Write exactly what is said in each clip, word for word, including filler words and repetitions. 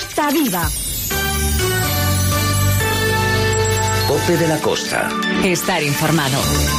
Costa Viva. Cope de la Costa. Estar informado.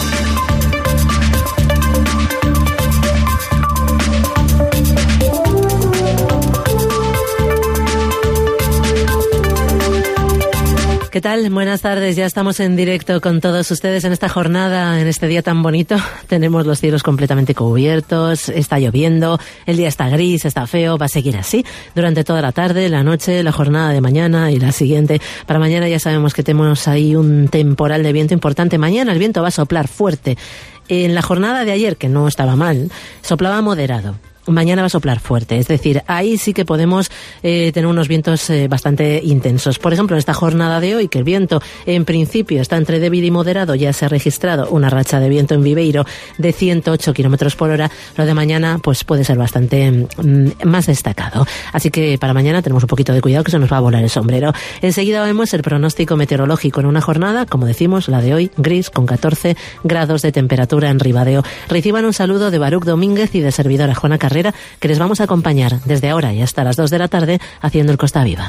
¿Qué tal? Buenas tardes. Ya estamos en directo con todos ustedes en esta jornada, en este día tan bonito. Tenemos los cielos completamente cubiertos, está lloviendo, el día está gris, está feo, va a seguir así durante toda la tarde, la noche, la jornada de mañana y la siguiente. Para mañana ya sabemos que tenemos ahí un temporal de viento importante. Mañana el viento va a soplar fuerte. En la jornada de ayer, que no estaba mal, soplaba moderado. Mañana va a soplar fuerte, es decir, ahí sí que podemos eh, tener unos vientos eh, bastante intensos. Por ejemplo, en esta jornada de hoy, que el viento en principio está entre débil y moderado, ya se ha registrado una racha de viento en Viveiro de ciento ocho kilómetros por hora. Lo de mañana pues puede ser bastante mm, más destacado. Así que para mañana tenemos un poquito de cuidado, que se nos va a volar el sombrero. Enseguida vemos el pronóstico meteorológico en una jornada, como decimos, la de hoy, gris, con catorce grados de temperatura en Ribadeo. Reciban un saludo de Baruch Domínguez y de servidora Juana Carrera, que les vamos a acompañar desde ahora y hasta las dos de la tarde haciendo el Costa Viva.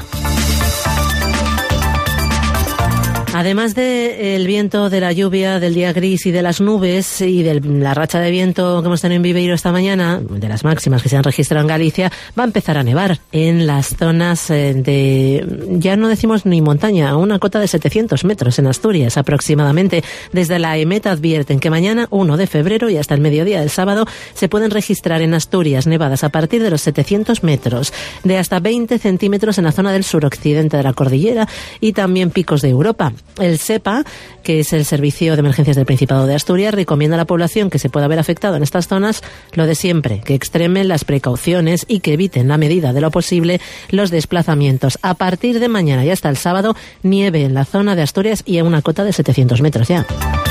Además del viento, de la lluvia, del día gris y de las nubes y de la racha de viento que hemos tenido en Viveiro esta mañana, de las máximas que se han registrado en Galicia, va a empezar a nevar en las zonas de, ya no decimos ni montaña, a una cota de setecientos metros en Asturias aproximadamente. Desde la EMET advierten que mañana, uno de febrero y hasta el mediodía del sábado, se pueden registrar en Asturias nevadas a partir de los setecientos metros, de hasta veinte centímetros en la zona del suroccidente de la cordillera y también picos de Europa. El SEPA, que es el Servicio de Emergencias del Principado de Asturias, recomienda a la población que se pueda ver afectada en estas zonas lo de siempre, que extremen las precauciones y que eviten, en la medida de lo posible, los desplazamientos. A partir de mañana y hasta el sábado, nieve en la zona de Asturias y a una cota de setecientos metros ya.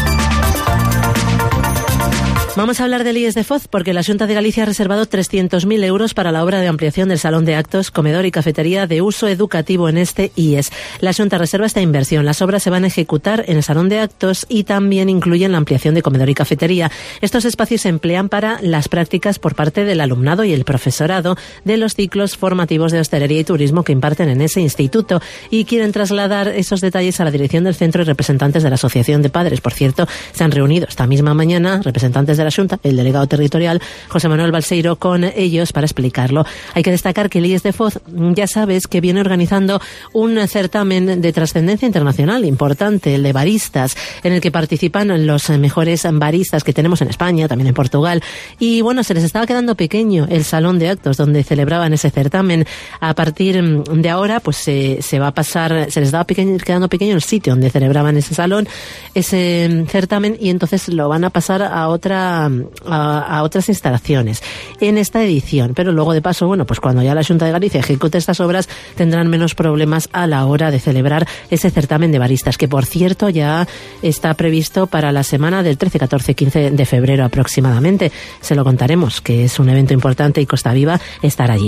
Vamos a hablar del I E S de Foz porque la Xunta de Galicia ha reservado trescientos mil euros para la obra de ampliación del salón de actos, comedor y cafetería de uso educativo en este I E S. La Xunta reserva esta inversión. Las obras se van a ejecutar en el salón de actos y también incluyen la ampliación de comedor y cafetería. Estos espacios se emplean para las prácticas por parte del alumnado y el profesorado de los ciclos formativos de hostelería y turismo que imparten en ese instituto, y quieren trasladar esos detalles a la dirección del centro y representantes de la Asociación de Padres. Por cierto, se han reunido esta misma mañana representantes de la Xunta, el delegado territorial José Manuel Balseiro, con ellos para explicarlo. Hay que destacar que el I E S de Foz, ya sabes, que viene organizando un certamen de trascendencia internacional importante, el de baristas, en el que participan los mejores baristas que tenemos en España, también en Portugal, y bueno, se les estaba quedando pequeño el salón de actos donde celebraban ese certamen. A partir de ahora, pues se, se va a pasar, se les estaba pequeño, quedando pequeño el sitio donde celebraban ese salón, ese certamen, y entonces lo van a pasar a otra A, a otras instalaciones en esta edición, pero luego de paso, bueno, pues cuando ya la Xunta de Galicia ejecute estas obras tendrán menos problemas a la hora de celebrar ese certamen de baristas, que por cierto ya está previsto para la semana del trece, catorce, quince de febrero aproximadamente. Se lo contaremos, que es un evento importante y Costa Viva estará allí.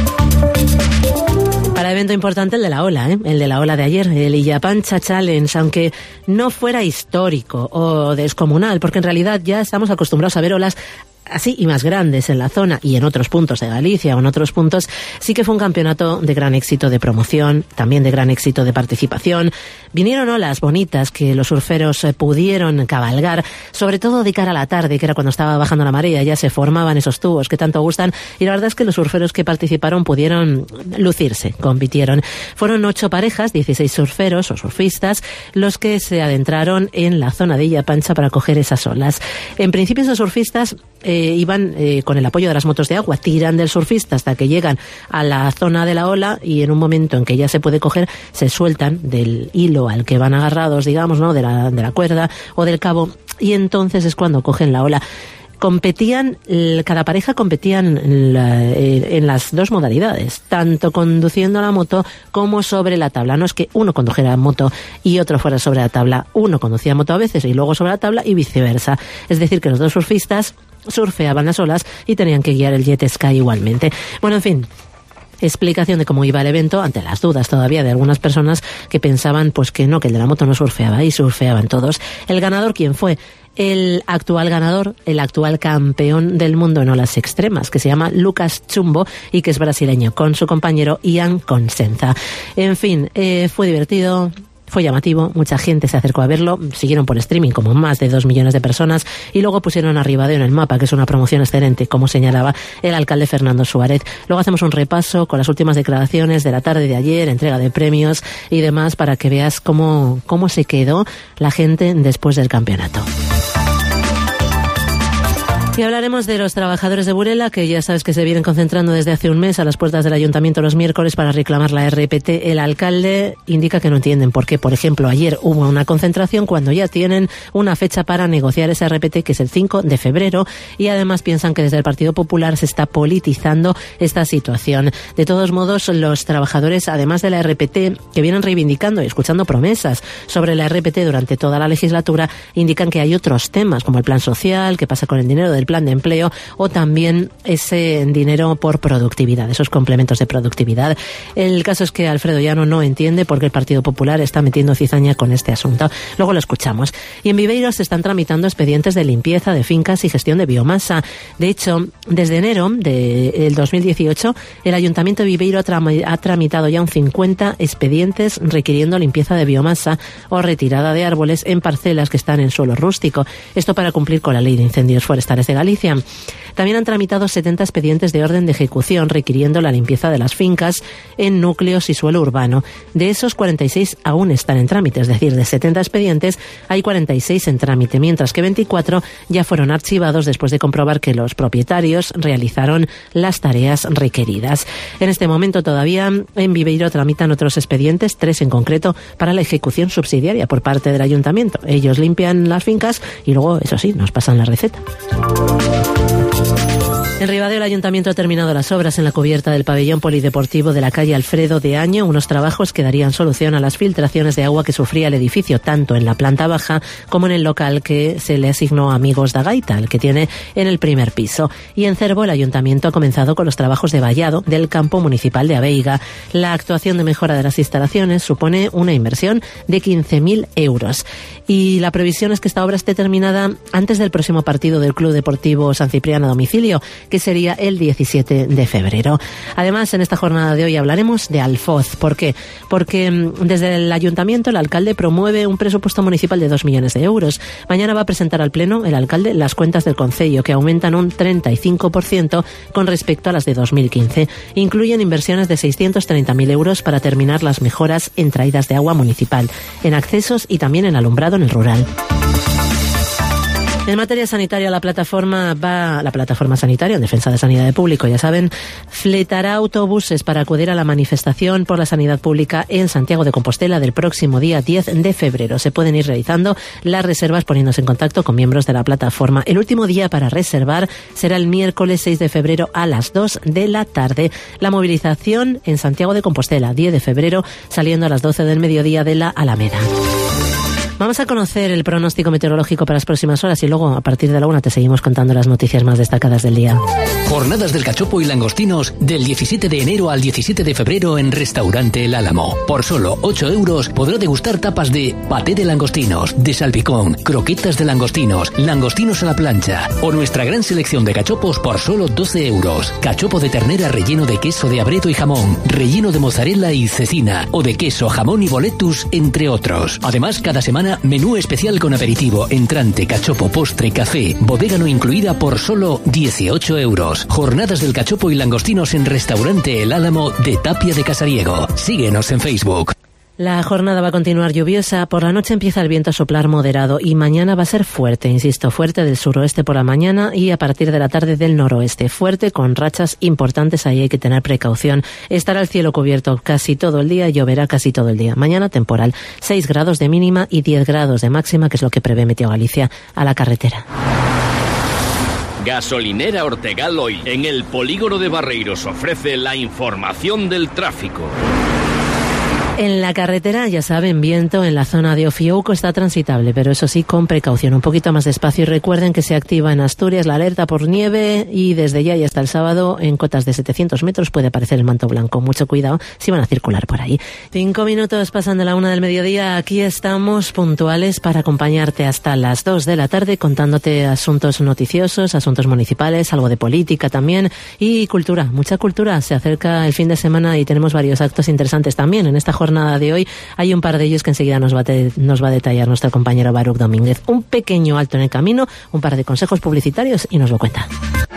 Para evento importante el de la ola, ¿eh? el de la ola de ayer, el Illapancha Challenge, aunque no fuera histórico o descomunal, porque en realidad ya estamos acostumbrados a ver olas así y más grandes en la zona y en otros puntos de Galicia o en otros puntos. Sí que fue un campeonato de gran éxito de promoción, también de gran éxito de participación. Vinieron olas bonitas que los surferos pudieron cabalgar, sobre todo de cara a la tarde, que era cuando estaba bajando la marea, ya se formaban esos tubos que tanto gustan, y la verdad es que los surferos que participaron pudieron lucirse, compitieron. Fueron ocho parejas, dieciséis surferos o surfistas, los que se adentraron en la zona de Illapancha para coger esas olas. En principio esos surfistas Eh, iban eh, con el apoyo de las motos de agua, tiran del surfista hasta que llegan a la zona de la ola, y en un momento en que ya se puede coger, se sueltan del hilo al que van agarrados, digamos, ¿no?, de la, de la cuerda o del cabo, y entonces es cuando cogen la ola. Competían, cada pareja competían en, la, en las dos modalidades, tanto conduciendo la moto como sobre la tabla. No es que uno condujera moto y otro fuera sobre la tabla, uno conducía moto a veces y luego sobre la tabla, y viceversa. Es decir, que los dos surfistas surfeaban las olas y tenían que guiar el jet ski igualmente. Bueno, en fin, explicación de cómo iba el evento ante las dudas todavía de algunas personas que pensaban pues que no, que el de la moto no surfeaba, y surfeaban todos. El ganador, ¿quién fue? el actual ganador, el actual campeón del mundo en olas extremas, que se llama Lucas Chumbo y que es brasileño, con su compañero Ian Consenza. En fin, eh, fue divertido. Fue llamativo, mucha gente se acercó a verlo, siguieron por streaming como más de dos millones de personas y luego pusieron a Ribadeo en el mapa, que es una promoción excelente, como señalaba el alcalde Fernando Suárez. Luego hacemos un repaso con las últimas declaraciones de la tarde de ayer, entrega de premios y demás, para que veas cómo, cómo se quedó la gente después del campeonato. Y hablaremos de los trabajadores de Burela, que ya sabes que se vienen concentrando desde hace un mes a las puertas del ayuntamiento los miércoles para reclamar la R P T. El alcalde indica que no entienden por qué. Por ejemplo, ayer hubo una concentración cuando ya tienen una fecha para negociar esa R P T, que es el cinco de febrero, y además piensan que desde el Partido Popular se está politizando esta situación. De todos modos, los trabajadores, además de la R P T, que vienen reivindicando y escuchando promesas sobre la R P T durante toda la legislatura, indican que hay otros temas, como el plan social, qué pasa con el dinero del plan de empleo o también ese dinero por productividad, esos complementos de productividad. El caso es que Alfredo Llano no entiende por qué el Partido Popular está metiendo cizaña con este asunto. Luego lo escuchamos. Y en Viveiro se están tramitando expedientes de limpieza de fincas y gestión de biomasa. De hecho, desde enero del dos mil dieciocho, el Ayuntamiento de Viveiro ha tramitado ya un cincuenta expedientes requiriendo limpieza de biomasa o retirada de árboles en parcelas que están en suelo rústico. Esto para cumplir con la Ley de Incendios Forestales de Galicia. También han tramitado setenta expedientes de orden de ejecución requiriendo la limpieza de las fincas en núcleos y suelo urbano. De esos, cuarenta y seis aún están en trámite, es decir, de setenta expedientes hay cuarenta y seis en trámite, mientras que veinticuatro ya fueron archivados después de comprobar que los propietarios realizaron las tareas requeridas. En este momento todavía en Viveiro tramitan otros expedientes, tres en concreto, para la ejecución subsidiaria por parte del ayuntamiento. Ellos limpian las fincas y luego, eso sí, nos pasan la receta. En Ribadeo, el ayuntamiento ha terminado las obras en la cubierta del pabellón polideportivo de la calle Alfredo de Año, unos trabajos que darían solución a las filtraciones de agua que sufría el edificio, tanto en la planta baja como en el local que se le asignó a Amigos da Gaita, el que tiene en el primer piso. Y en Cervo, el ayuntamiento ha comenzado con los trabajos de vallado del campo municipal de Aveiga. La actuación de mejora de las instalaciones supone una inversión de quince mil euros. Y la previsión es que esta obra esté terminada antes del próximo partido del Club Deportivo San Cipriano a domicilio, que sería el diecisiete de febrero. Además, en esta jornada de hoy hablaremos de Alfoz. ¿Por qué? Porque desde el ayuntamiento el alcalde promueve un presupuesto municipal de dos millones de euros. Mañana va a presentar al Pleno el alcalde las cuentas del concello, que aumentan un treinta y cinco por ciento con respecto a las de dos mil quince. Incluyen inversiones de seiscientos treinta mil euros para terminar las mejoras en traídas de agua municipal, en accesos y también en alumbrado en el rural. En materia sanitaria, la plataforma va, la plataforma sanitaria en defensa de sanidad de público, ya saben, fletará autobuses para acudir a la manifestación por la sanidad pública en Santiago de Compostela del próximo día diez de febrero. Se pueden ir realizando las reservas poniéndose en contacto con miembros de la plataforma. El último día para reservar será el miércoles seis de febrero a las dos de la tarde. La movilización en Santiago de Compostela, diez de febrero, saliendo a las doce del mediodía de la Alameda. Vamos a conocer el pronóstico meteorológico para las próximas horas y luego, a partir de la una, te seguimos contando las noticias más destacadas del día. Jornadas del cachopo y langostinos del diecisiete de enero al diecisiete de febrero en Restaurante El Álamo. Por solo ocho euros podrá degustar tapas de paté de langostinos, de salpicón, croquetas de langostinos, langostinos a la plancha o nuestra gran selección de cachopos por solo doce euros. Cachopo de ternera relleno de queso de abreto y jamón, relleno de mozzarella y cecina o de queso, jamón y boletus, entre otros. Además, cada semana menú especial con aperitivo, entrante, cachopo, postre, café, bodega no incluida por solo dieciocho euros. Jornadas del cachopo y langostinos en Restaurante El Álamo de Tapia de Casariego. Síguenos en Facebook. La jornada va a continuar lluviosa. Por la noche empieza el viento a soplar moderado y mañana va a ser fuerte, insisto, fuerte del suroeste por la mañana y a partir de la tarde del noroeste. Fuerte con rachas importantes, ahí hay que tener precaución. Estará el cielo cubierto casi todo el día y lloverá casi todo el día. Mañana temporal, seis grados de mínima y diez grados de máxima, que es lo que prevé Meteo Galicia a la carretera. Gasolinera Ortegal hoy, en el polígono de Barreiros, ofrece la información del tráfico. En la carretera, ya saben, viento en la zona de Ofiouco está transitable, pero eso sí, con precaución, un poquito más despacio. Y recuerden que se activa en Asturias la alerta por nieve y desde ya y hasta el sábado en cotas de setecientos metros puede aparecer el manto blanco. Mucho cuidado si van a circular por ahí. Cinco minutos pasan de la una del mediodía. Aquí estamos puntuales para acompañarte hasta las dos de la tarde contándote asuntos noticiosos, asuntos municipales, algo de política también y cultura, mucha cultura. Se acerca el fin de semana y tenemos varios actos interesantes también en esta jornada. Jornada de hoy hay un par de ellos que enseguida nos va, a te, nos va a detallar nuestro compañero Baruch Domínguez. Un pequeño alto en el camino, un par de consejos publicitarios y nos lo cuenta.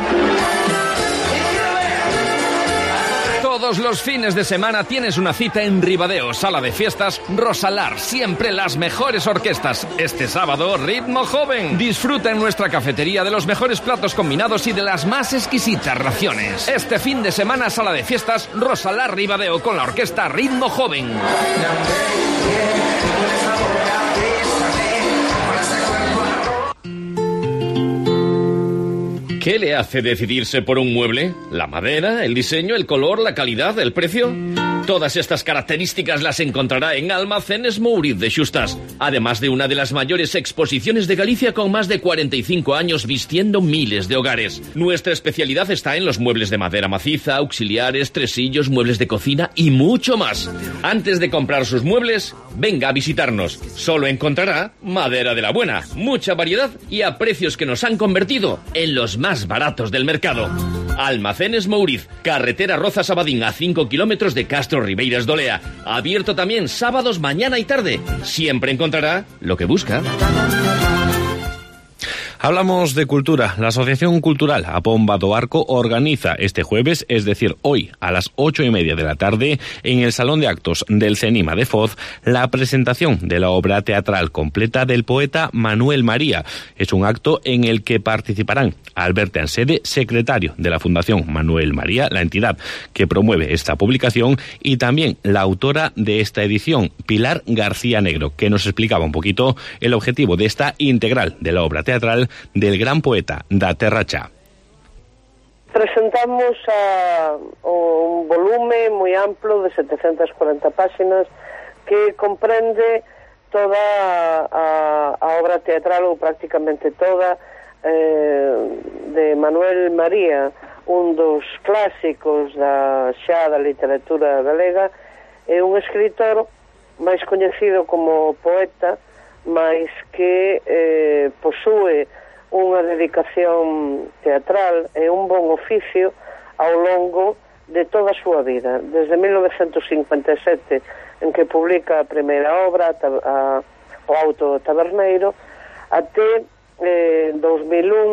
Todos los fines de semana tienes una cita en Ribadeo, sala de fiestas Rosalar, siempre las mejores orquestas. Este sábado, Ritmo Joven. Disfruta en nuestra cafetería de los mejores platos combinados y de las más exquisitas raciones. Este fin de semana, sala de fiestas Rosalar Ribadeo con la orquesta Ritmo Joven. ¿Qué le hace decidirse por un mueble? ¿La madera, el diseño, el color, la calidad, el precio? Todas estas características las encontrará en Almacenes Mouriz de Xustas, además de una de las mayores exposiciones de Galicia con más de cuarenta y cinco años vistiendo miles de hogares. Nuestra especialidad está en los muebles de madera maciza, auxiliares, tresillos, muebles de cocina y mucho más. Antes de comprar sus muebles, venga a visitarnos. Solo encontrará madera de la buena, mucha variedad y a precios que nos han convertido en los más baratos del mercado. Almacenes Mouriz, carretera Rozas-Abadín a cinco kilómetros de Castro Ribeiras de Olea. Abierto también sábados mañana y tarde. Siempre encontrará lo que busca. Hablamos de cultura. La Asociación Cultural A Pomba do Arco organiza este jueves, es decir, hoy, a las ocho y media de la tarde, en el Salón de Actos del CENIMA de Foz, la presentación de la obra teatral completa del poeta Manuel María. Es un acto en el que participarán Alberto Ansede, secretario de la Fundación Manuel María, la entidad que promueve esta publicación, y también la autora de esta edición, Pilar García Negro, que nos explicaba un poquito el objetivo de esta integral de la obra teatral del gran poeta da Terra Cha. Presentamos a, un volume moi amplo de setecientas cuarenta páxinas que comprende toda a, a obra teatral, ou prácticamente toda, eh, de Manuel María, un dos clásicos da xa da literatura galega, é un escritor máis coñecido como poeta, máis que eh, posúe unha dedicación teatral e un bon oficio ao longo de toda a súa vida, desde mil novecentos cincuenta e sete, en que publica a primeira obra, a, a, o Auto Taberneiro, até eh, dos mil un,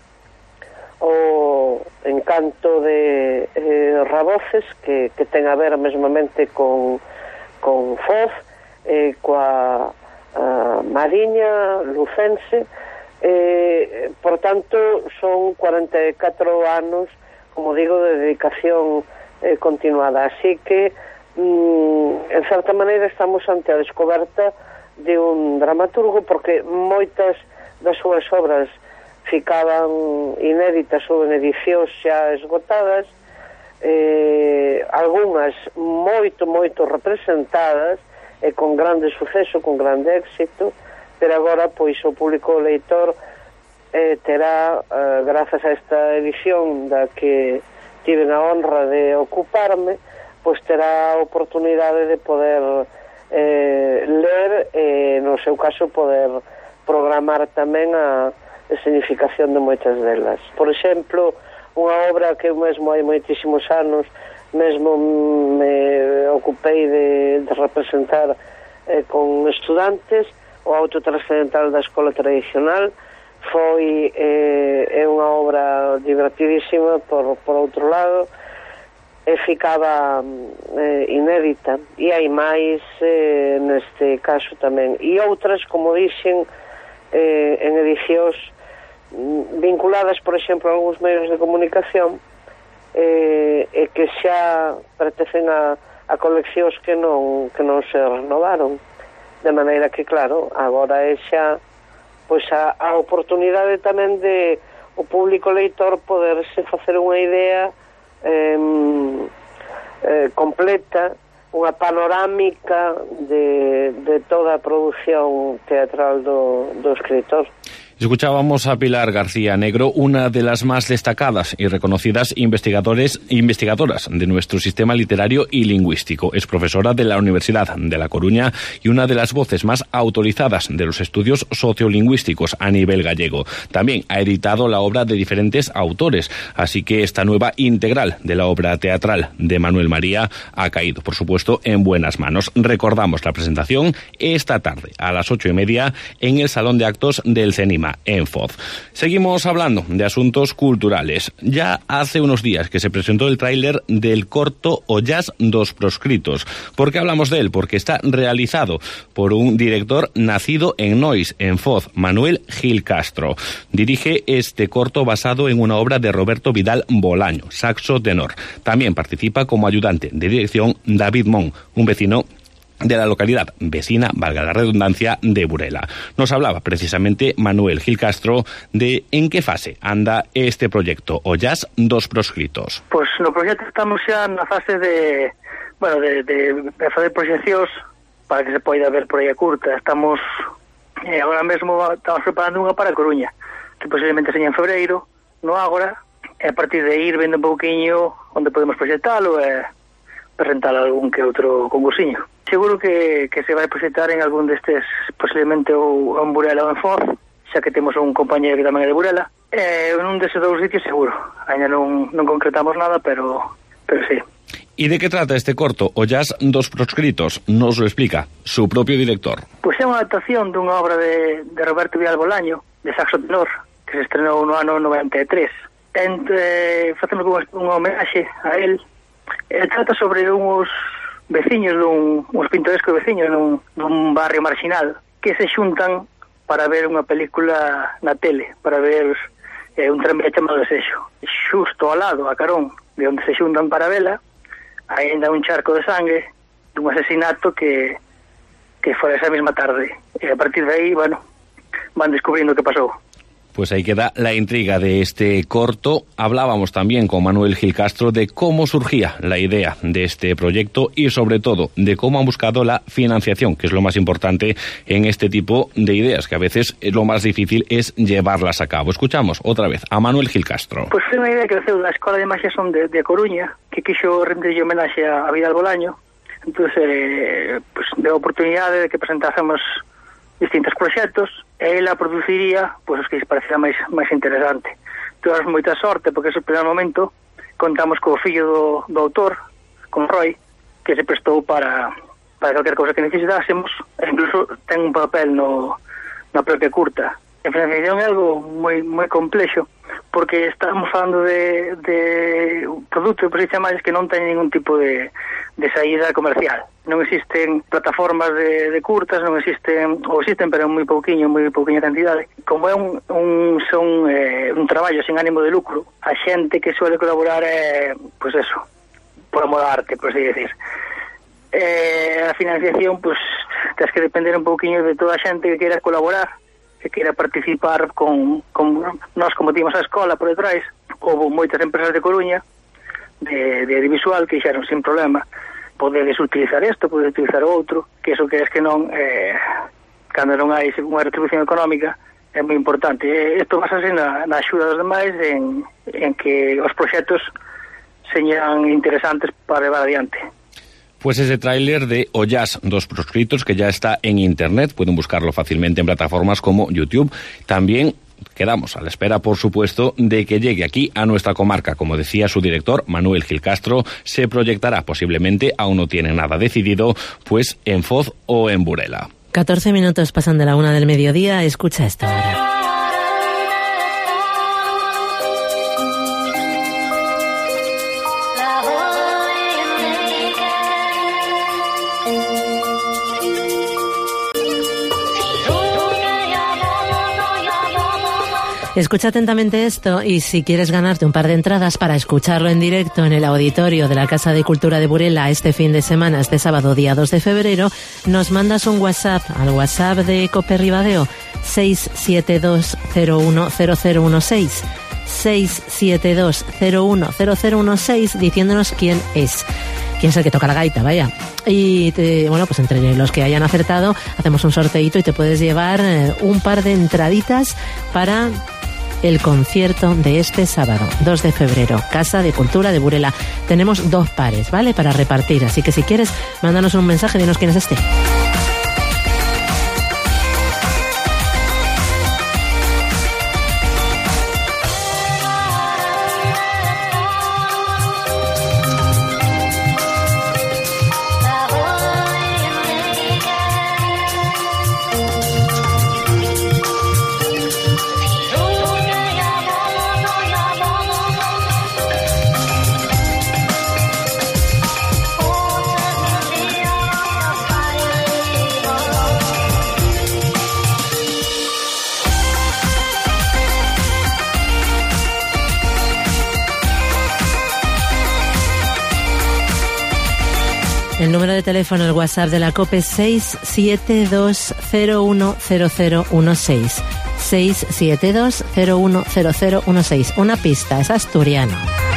o Encanto de eh, Raboces, que, que ten a ver mesmamente con, con Foz, eh, coa a Mariña Lucense. Eh, por tanto, son cuarenta e catro anos, como digo, de dedicación eh, continuada. Así que, mm, en certa maneira, estamos ante a descoberta de un dramaturgo, porque moitas das súas obras ficaban inéditas ou en edicións xa esgotadas, eh, algunhas moito, moito representadas e con grande suceso, con grande éxito, pero agora, pois, o público leitor eh, terá, eh, grazas a esta edición da que tiven a honra de ocuparme, pois terá a oportunidade de poder eh, ler e, no seu caso, poder programar tamén a, a significación de moitas delas. Por exemplo, unha obra que eu mesmo hai moitísimos anos mesmo me ocupei de, de representar eh, con estudantes, o Auto Transcendental da Escola Tradicional, foi eh, é unha obra divertidísima por, por outro lado, e ficaba eh, inédita, e hai máis eh, neste caso tamén, e outras, como dixen, eh, en edicións vinculadas, por exemplo, a algúns medios de comunicación, eh, e que xa pertencen a, a coleccións que non, que non se renovaron, de maneira que, claro, agora é xa pois a, a oportunidade tamén de o público leitor poderse facer unha idea eh, eh, completa unha panorámica de, de toda a produción teatral do, do escritor. Escuchábamos a Pilar García Negro, una de las más destacadas y reconocidas investigadores, investigadoras de nuestro sistema literario y lingüístico. Es profesora de la Universidad de La Coruña y una de las voces más autorizadas de los estudios sociolingüísticos a nivel gallego. También ha editado la obra de diferentes autores, así que esta nueva integral de la obra teatral de Manuel María ha caído, por supuesto, en buenas manos. Recordamos la presentación esta tarde a las ocho y media en el Salón de Actos del CENIMA, en Foz. Seguimos hablando de asuntos culturales. Ya hace unos días que se presentó el tráiler del corto Ollás dos proscritos. ¿Por qué hablamos de él? Porque está realizado por un director nacido en Nois, en Foz, Manuel Gil Castro. Dirige este corto basado en una obra de Roberto Vidal Bolaño, saxo tenor. También participa como ayudante de dirección David Mon, un vecino de la localidad vecina, valga la redundancia, de Burela. Nos hablaba precisamente Manuel Gil Castro de en qué fase anda este proyecto Ollás dos proscritos. Pois no proxecto estamos xa na fase de, bueno, de, de, de fazer proxeccións para que se poida ver por aí a curta. Estamos, eh, agora mesmo estamos preparando unha para a Coruña, que posiblemente seña en febreiro, no Ágora, e a partir de ir vendo un pouquiño onde podemos proxectalo e presentar algún que outro concursiño. Seguro que, que se vai proxectar en algún destes, posiblemente ou en Burela ou en Foz, xa que temos un compañero que tamén é de Burela, e en un deses dous sitios seguro. Ainda non, non concretamos nada, pero, pero sí. ¿Y de qué trata este corto, Ollás dos proscritos? Nos lo explica su propio director. Pois é unha adaptación dunha obra de, de Roberto Vidal Bolaño, de saxo tenor, que se estrenou no ano noventa e tres. Entre, facemos unha homenaxe a él. E trata sobre uns veciños dun, uns pintorescos veciños dun, dun barrio marginal que se xuntan para ver unha película na tele, para ver eh, un tranvía chamado Desexo. Xusto ao lado, a carón de onde se xuntan para vela, hai ainda un charco de sangue dun asesinato que que foi esa mesma tarde. E a partir de aí, bueno, van descubrindo o que pasou. Pues ahí queda la intriga de este corto. Hablábamos también con Manuel Gil Castro de cómo surgía la idea de este proyecto y sobre todo de cómo han buscado la financiación, que es lo más importante en este tipo de ideas, que a veces lo más difícil es llevarlas a cabo. Escuchamos otra vez a Manuel Gil Castro. Pues foi unha idea que naceu da Escola de Magia Son de, de Coruña, que quixo rendirlle homenaxe a Vidal Bolaño. Entonces, eh, pues, deu a oportunidade de que presentásemos distintos proxectos e ela produciría pois os que se parecera máis máis interesante. Tuvemos moita sorte porque ese primeiro momento contamos co fillo do, do autor, con Roy, que se prestou para para calquer cousa que necesitásemos, e incluso ten un papel no na propia curta. A financiación é algo moi moi complexo porque estamos falando de, de un produto por si chamales que non ten ningún tipo de, de saída comercial. Non existen plataformas de, de curtas, non existen, ou existen pero moi pouquiño, moi pouquiña cantidade. Como é un, un son eh, un traballo sin ánimo de lucro, a xente que suele colaborar é, pois pues eso, por amor a arte, por así decir. Eh, a financiación, pois, pues, tens que depender un pouquiño de toda a xente que queira colaborar, que queira participar con, con nós como timos a escola por detrás. Houve moitas empresas de Coruña de, de audiovisual que dixeron sin problema podedes utilizar isto, podedes utilizar outro, que eso que es que non eh, cando non hai unha retribución económica é moi importante. Isto basase na, na axuda dos demais en, en que os proxectos señan interesantes para levar adiante. Pues ese tráiler de Ollás dos proscritos que ya está en internet, pueden buscarlo fácilmente en plataformas como YouTube. También quedamos a la espera, por supuesto, de que llegue aquí a nuestra comarca. Como decía su director, Manuel Gil Castro, se proyectará posiblemente, aún no tiene nada decidido, pues en Foz o en Burela. catorce minutos pasan de la una del mediodía, escucha esto ahora. Escucha atentamente esto y si quieres ganarte un par de entradas para escucharlo en directo en el auditorio de la Casa de Cultura de Burela este fin de semana, este sábado día dos de febrero, nos mandas un WhatsApp al WhatsApp de Cope Ribadeo seis siete dos cero uno cero cero uno seis seis siete dos cero uno cero cero uno seis diciéndonos quién es. quién es el que toca la gaita, vaya. Y te, bueno, pues entre los que hayan acertado hacemos un sorteito y te puedes llevar eh, un par de entraditas para el concierto de este sábado, dos de febrero, Casa de Cultura de Burela. Tenemos dos pares, ¿vale?, para repartir, así que si quieres, mándanos un mensaje, dinos quién es este. El número de teléfono, el WhatsApp de la COPE, seis siete dos cero uno cero cero uno seis. seis siete dos cero uno cero cero uno seis. Una pista, es asturiano.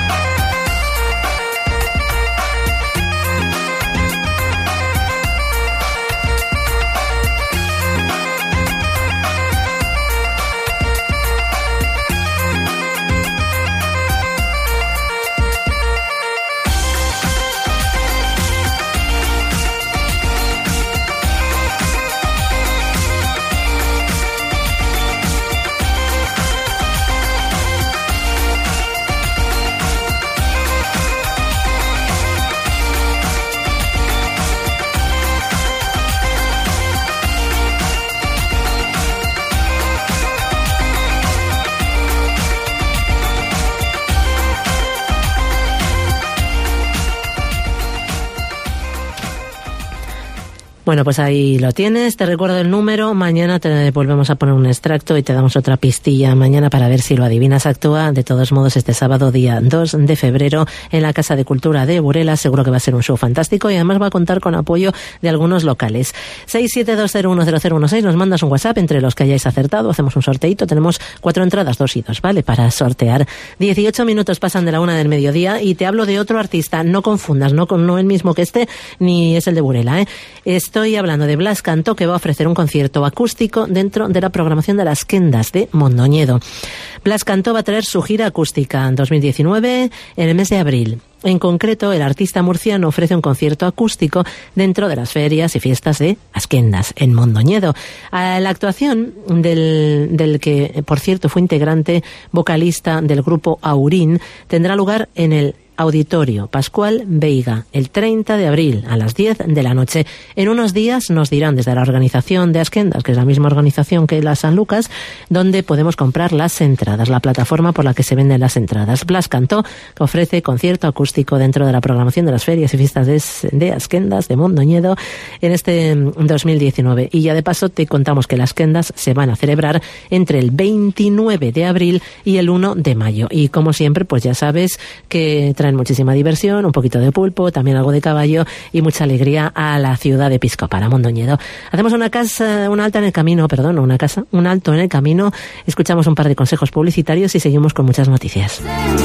Bueno, pues ahí lo tienes, te recuerdo el número, mañana te volvemos a poner un extracto y te damos otra pistilla mañana para ver si lo adivinas. Actúa de todos modos este sábado, día dos de febrero, en la Casa de Cultura de Burela. Seguro que va a ser un show fantástico y además va a contar con apoyo de algunos locales. seis siete dos cero uno cero cero uno seis, nos mandas un WhatsApp entre los que hayáis acertado, hacemos un sorteito, tenemos cuatro entradas, dos y dos, ¿vale?, para sortear. dieciocho minutos pasan de la una del mediodía y te hablo de otro artista, no confundas, no, no el mismo que este, ni es el de Burela, ¿eh? Estoy hablando de Blas Cantó, que va a ofrecer un concierto acústico dentro de la programación de las Quendas de Mondoñedo. Blas Cantó va a traer su gira acústica en dos mil diecinueve, en el mes de abril. En concreto, el artista murciano ofrece un concierto acústico dentro de las ferias y fiestas de Asquendas, en Mondoñedo. A la actuación del, del que, por cierto, fue integrante vocalista del grupo Aurín, tendrá lugar en el Auditorio Pascual Veiga, el treinta de abril a las diez de la noche. En unos días nos dirán desde la organización de Asquendas, que es la misma organización que la San Lucas, donde podemos comprar las entradas, la plataforma por la que se venden las entradas. Blas Cantó, que ofrece concierto acústico dentro de la programación de las ferias y fiestas de, de Asquendas, de Mondoñedo, en este dos mil diecinueve. Y ya de paso te contamos que las Asquendas se van a celebrar entre el veintinueve de abril y el uno de mayo. Y como siempre, pues ya sabes que traen muchísima diversión, un poquito de pulpo, también algo de caballo y mucha alegría a la ciudad de Episcopal, a Mondoñedo. Hacemos una casa, una alta en el camino, perdón, una casa, un alto en el camino, escuchamos un par de consejos publicitarios y seguimos con muchas noticias.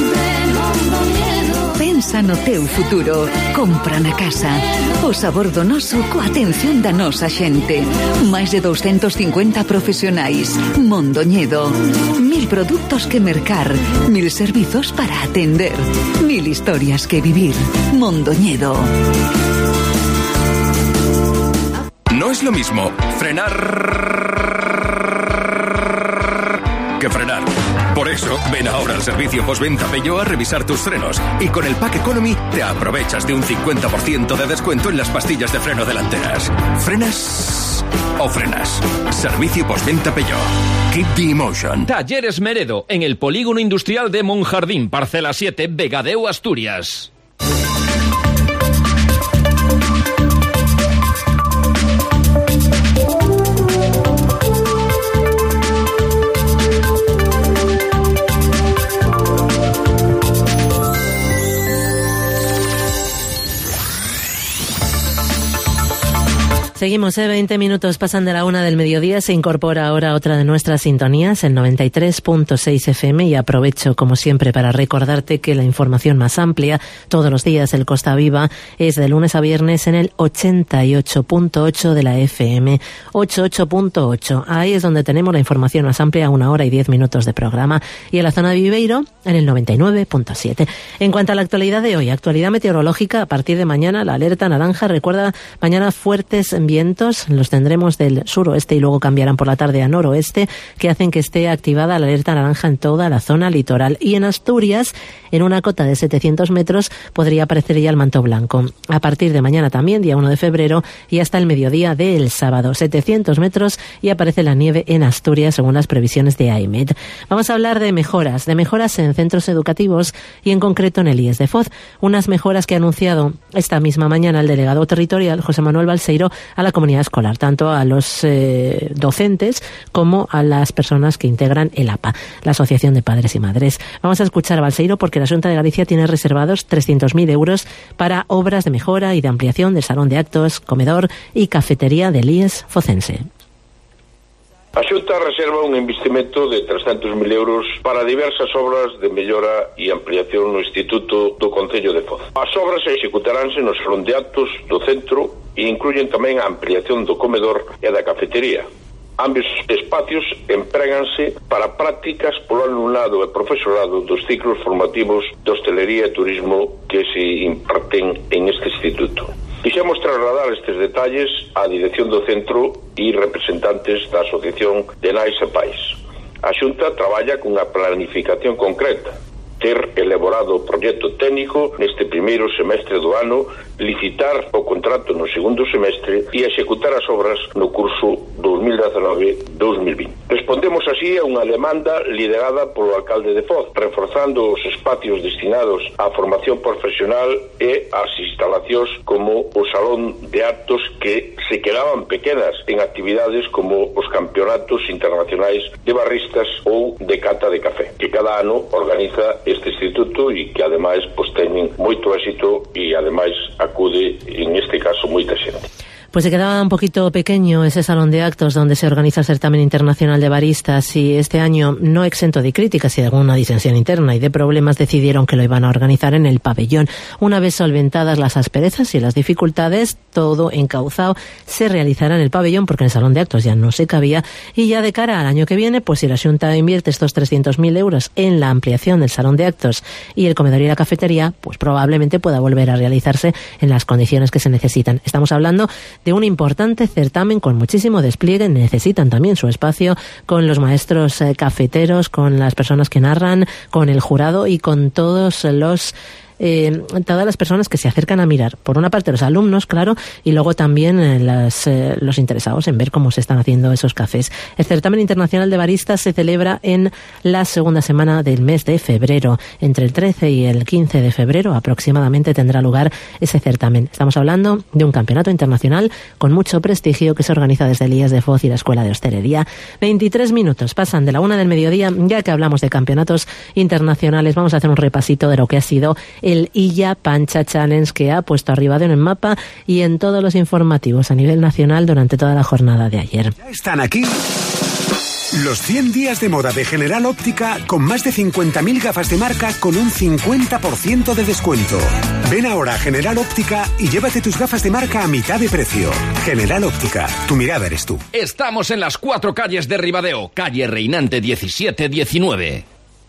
Pensa no teu futuro, compra na casa. O sabor do noso coa atención da nosa xente. Máis de doscientos cincuenta profesionais. Mondoñedo. Mil productos que mercar. Mil servizos para atender. Mil historias que vivir. Mondoñedo. No es lo mismo frenar que frenar. Por eso, ven ahora al servicio postventa Peugeot a revisar tus frenos y con el Pack Economy te aprovechas de un cincuenta por ciento de descuento en las pastillas de freno delanteras. ¿Frenas o frenas? Servicio postventa Peugeot. Keep the emotion. Talleres Meredo, en el Polígono Industrial de Monjardín, parcela siete, Vegadeo, Asturias. Seguimos, ¿eh? veinte minutos pasan de la una del mediodía. Se incorpora ahora otra de nuestras sintonías, el noventa y tres punto seis F M, y aprovecho, como siempre, para recordarte que la información más amplia, todos los días el Costa Viva, es de lunes a viernes en el ochenta y ocho punto ocho de la F M. ochenta y ocho punto ocho. Ahí es donde tenemos la información más amplia, una hora y diez minutos de programa. Y en la zona de Viveiro, en el noventa y nueve punto siete. En cuanto a la actualidad de hoy, actualidad meteorológica, a partir de mañana, la alerta naranja. Recuerda, mañana fuertes vientos, los tendremos del suroeste y luego cambiarán por la tarde a noroeste, que hacen que esté activada la alerta naranja en toda la zona litoral. Y en Asturias, en una cota de setecientos metros, podría aparecer ya el manto blanco. A partir de mañana también, día uno de febrero, y hasta el mediodía del sábado, setecientos metros, y aparece la nieve en Asturias, según las previsiones de AEMET. Vamos a hablar de mejoras, de mejoras en centros educativos y en concreto en el I E S de Foz. Unas mejoras que ha anunciado esta misma mañana el delegado territorial, José Manuel Balseiro, a la comunidad escolar, tanto a los eh, docentes como a las personas que integran el A P A, la Asociación de Padres y Madres. Vamos a escuchar a Balseiro porque la Xunta de Galicia tiene reservados trescientos mil euros para obras de mejora y de ampliación del salón de actos, comedor y cafetería del I E S focense. A Xunta reserva un investimento de trescentos mil euros para diversas obras de mellora e ampliación no Instituto do Concello de Foz. As obras executaránse no salón de actos do centro e incluyen tamén a ampliación do comedor e da cafetería. Ambos espacios empréganse para prácticas polo alumnado e profesorado dos ciclos formativos de hostelería e turismo que se imparten en este instituto. Quixemos trasladar estes detalles á dirección do centro e representantes da Asociación de Nais e Pais. A Xunta traballa cunha planificación concreta, ter elaborado o proxecto técnico neste primeiro semestre do ano, licitar o contrato no segundo semestre e executar as obras no curso dos mil dezanove dos mil vinte. Respondemos así a unha demanda liderada polo alcalde de Foz, reforzando os espacios destinados á formación profesional e ás instalacións como o salón de actos que se quedaban pequenas en actividades como os campeonatos internacionais de barristas ou de cata de café, que cada ano organiza este instituto e que ademais pues, teñen moito éxito e ademais acude en este caso moita xente. Pues se quedaba un poquito pequeño ese salón de actos donde se organiza el certamen internacional de baristas, y este año, no exento de críticas y de alguna disensión interna y de problemas, decidieron que lo iban a organizar en el pabellón. Una vez solventadas las asperezas y las dificultades, todo encauzado, se realizará en el pabellón porque en el salón de actos ya no se cabía, y ya de cara al año que viene, pues si la Xunta invierte estos trescientos mil euros en la ampliación del salón de actos y el comedor y la cafetería, pues probablemente pueda volver a realizarse en las condiciones que se necesitan. Estamos hablando de un importante certamen con muchísimo despliegue. Necesitan también su espacio con los maestros eh, cafeteros, con las personas que narran, con el jurado y con todos los Eh, todas las personas que se acercan a mirar. Por una parte los alumnos, claro, y luego también eh, las, eh, los interesados en ver cómo se están haciendo esos cafés. El certamen internacional de baristas se celebra en la segunda semana del mes de febrero. Entre el trece y el quince de febrero aproximadamente tendrá lugar ese certamen. Estamos hablando de un campeonato internacional con mucho prestigio que se organiza desde el I E S de Foz y la Escuela de Hostelería. veintitrés minutos pasan de la una del mediodía. Ya que hablamos de campeonatos internacionales, vamos a hacer un repasito de lo que ha sido el Illa Pancha Challenge, que ha puesto arriba en el mapa y en todos los informativos a nivel nacional durante toda la jornada de ayer. Ya están aquí los cien días de moda de General Óptica, con más de cincuenta mil gafas de marca con un cincuenta por ciento de descuento. Ven ahora a General Óptica y llévate tus gafas de marca a mitad de precio. General Óptica, tu mirada eres tú. Estamos en las cuatro calles de Ribadeo, calle Reinante diecisiete diecinueve.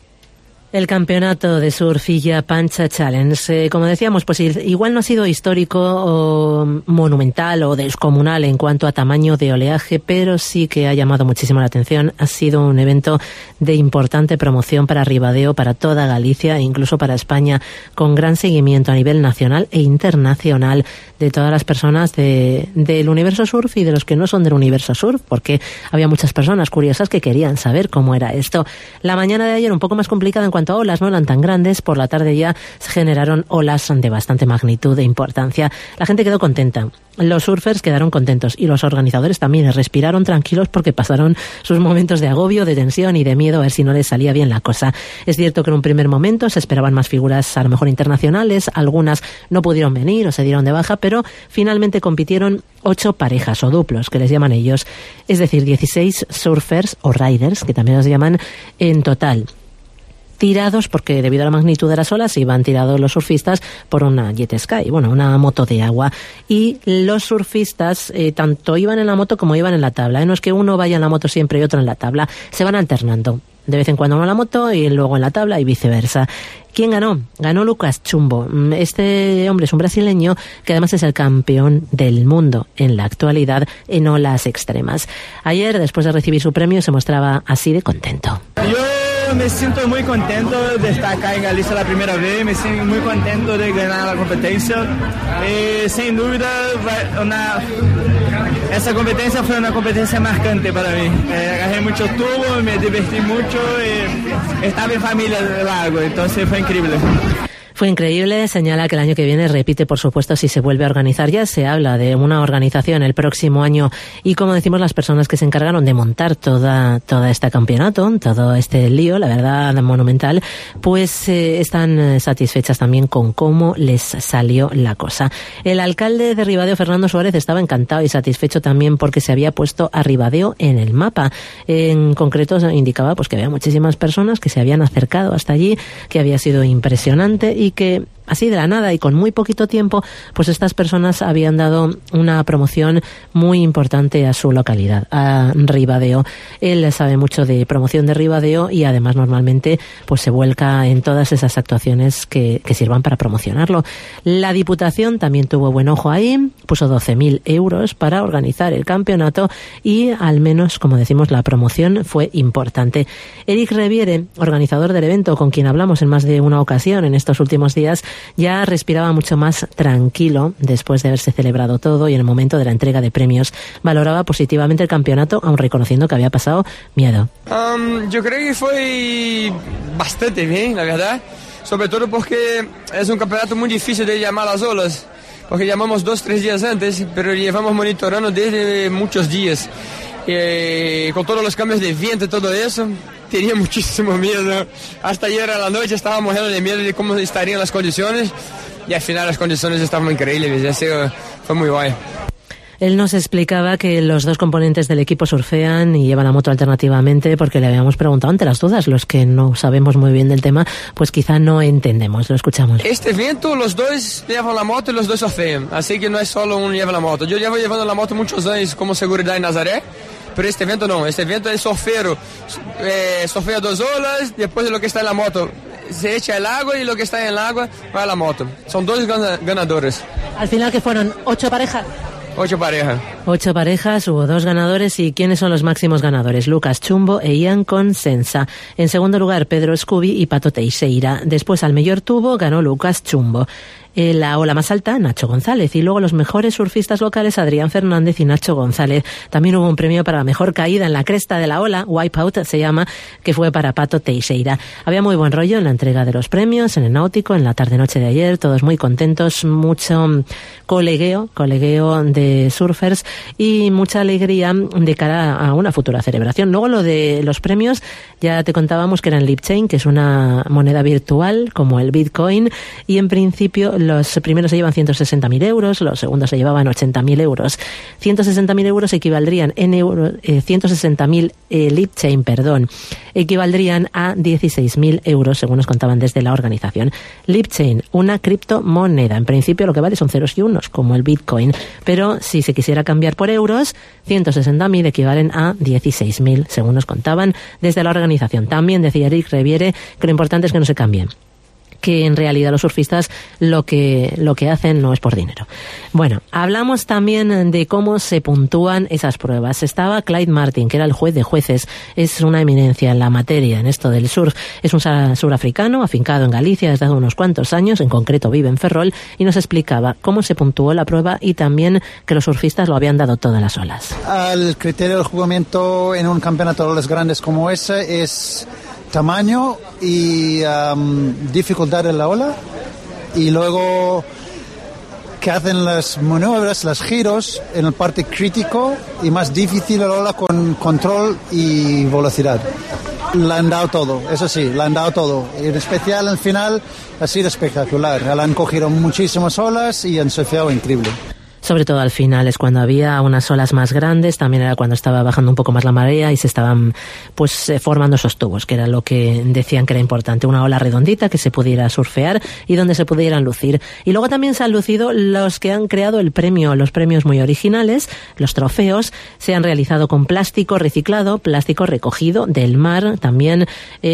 El campeonato de surf Illa Pancha Challenge, eh, como decíamos, pues igual no ha sido histórico o monumental o descomunal en cuanto a tamaño de oleaje, pero sí que ha llamado muchísimo la atención. Ha sido un evento de importante promoción para Ribadeo, para toda Galicia e incluso para España, con gran seguimiento a nivel nacional e internacional de todas las personas de, del universo surf y de los que no son del universo surf, porque había muchas personas curiosas que querían saber cómo era esto. La mañana de ayer un poco más complicada en cuanto cuanto a olas no eran tan grandes, por la tarde ya se generaron olas de bastante magnitud e importancia. La gente quedó contenta. Los surfers quedaron contentos y los organizadores también respiraron tranquilos porque pasaron sus momentos de agobio, de tensión y de miedo a ver si no les salía bien la cosa. Es cierto que en un primer momento se esperaban más figuras a lo mejor internacionales, algunas no pudieron venir o se dieron de baja, pero finalmente compitieron ocho parejas o duplos, que les llaman ellos, es decir, dieciséis surfers o riders, que también los llaman, en total. Tirados, porque debido a la magnitud de las olas iban tirados los surfistas por una jet ski, bueno, una moto de agua, y los surfistas eh, tanto iban en la moto como iban en la tabla, ¿eh? No es que uno vaya en la moto siempre y otro en la tabla, se van alternando, de vez en cuando uno en la moto y luego en la tabla y viceversa. ¿Quién ganó? Ganó Lucas Chumbo. Este hombre es un brasileño que además es el campeón del mundo en la actualidad en olas extremas. Ayer, después de recibir su premio, se mostraba así de contento. Yo me siento muy contento de estar acá en Galicia la primera vez, me siento muy contento de ganar la competencia. Eh, sin duda, una, esa competencia fue una competencia marcante para mí. Eh, agarré mucho tubo, me divertí mucho, y estaba en familia del lago, entonces fue increíble. Fue increíble, señala que el año que viene repite, por supuesto, si se vuelve a organizar. Ya se habla de una organización el próximo año y, como decimos, las personas que se encargaron de montar toda, toda este campeonato, todo este lío, la verdad, monumental, pues eh, están satisfechas también con cómo les salió la cosa. El alcalde de Ribadeo, Fernando Suárez, estaba encantado y satisfecho también porque se había puesto a Ribadeo en el mapa. En concreto, indicaba pues que había muchísimas personas que se habían acercado hasta allí, que había sido impresionante y que así de la nada y con muy poquito tiempo, pues estas personas habían dado una promoción muy importante a su localidad, a Ribadeo. Él sabe mucho de promoción de Ribadeo y además normalmente pues se vuelca en todas esas actuaciones que, que sirvan para promocionarlo. La Diputación también tuvo buen ojo ahí, puso doce mil euros para organizar el campeonato y al menos, como decimos, la promoción fue importante. Eric Reviere, organizador del evento, con quien hablamos en más de una ocasión en estos últimos días, ya respiraba mucho más tranquilo después de haberse celebrado todo y en el momento de la entrega de premios valoraba positivamente el campeonato, aun reconociendo que había pasado miedo. Um, yo creo que fue bastante bien, la verdad, sobre todo porque es un campeonato muy difícil de llamar las olas, porque llamamos dos, tres días antes, pero llevamos monitorando desde muchos días. Y con todos los cambios de viento y todo eso, tenía muchísimo miedo. Hasta ayer a la noche estaba muriendo de miedo de cómo estarían las condiciones y al final las condiciones estaban increíbles, así fue muy guay. Él nos explicaba que los dos componentes del equipo surfean y llevan la moto alternativamente porque le habíamos preguntado ante las dudas. Los que no sabemos muy bien del tema, pues quizá no entendemos. Lo escuchamos. Este evento los dos llevan la moto y los dos surfean, así que no es solo uno lleva la moto. Yo llevo llevando la moto muchos años como seguridad en Nazaré, pero este evento no. Este evento es surfero, eh, surfea dos olas, después de lo que está en la moto se echa el agua y lo que está en el agua va a la moto. Son dos ganadores. Al final, ¿qué fueron? ¿Ocho parejas? Ocho parejas. Ocho parejas, hubo dos ganadores. ¿Y quiénes son los máximos ganadores? Lucas Chumbo e Ian Consensa. En segundo lugar, Pedro Scooby y Pato Teixeira. Después, al mayor tubo, ganó Lucas Chumbo. En la ola más alta, Nacho González. Y luego los mejores surfistas locales, Adrián Fernández y Nacho González. También hubo un premio para la mejor caída en la cresta de la ola, Wipeout se llama, que fue para Pato Teixeira. Había muy buen rollo en la entrega de los premios, en el náutico, en la tarde-noche de ayer, todos muy contentos, mucho colegueo, colegueo de surfers y mucha alegría de cara a una futura celebración. Luego lo de los premios, ya te contábamos que era en Lipchain, que es una moneda virtual como el Bitcoin, y en principio los primeros se llevan ciento sesenta mil euros, los segundos se llevaban ochenta mil euros. ciento sesenta mil euros equivaldrían en euro, eh, ciento sesenta mil eh, Lipchain, perdón, equivaldrían a dieciséis mil euros, según nos contaban desde la organización. Lipchain, una criptomoneda. En principio lo que vale son ceros y unos, como el Bitcoin, pero si se quisiera cambiar por euros, ciento sesenta mil equivalen a dieciséis mil, según nos contaban desde la organización. También decía Eric Reviere que lo importante es que no se cambien, que en realidad los surfistas lo que lo que hacen no es por dinero. Bueno, hablamos también de cómo se puntúan esas pruebas. Estaba Clyde Martin, que era el juez de jueces, es una eminencia en la materia, en esto del surf. Es un surafricano afincado en Galicia desde hace unos cuantos años, en concreto vive en Ferrol, y nos explicaba cómo se puntuó la prueba y también que los surfistas lo habían dado todas las olas. El criterio del juzgamiento en un campeonato de olas grandes como ese es tamaño y um, dificultad de la ola, y luego que hacen las maniobras, los giros en el parte crítico y más difícil la ola con control y velocidad. La han dado todo, eso sí, la han dado todo. En especial al final ha sido espectacular. La han cogido muchísimas olas y han surfeado increíble. Sobre todo al final es cuando había unas olas más grandes, también era cuando estaba bajando un poco más la marea y se estaban pues eh, formando esos tubos, que era lo que decían que era importante, una ola redondita que se pudiera surfear y donde se pudieran lucir. Y luego también se han lucido los que han creado el premio, los premios muy originales, los trofeos, se han realizado con plástico reciclado, plástico recogido del mar, también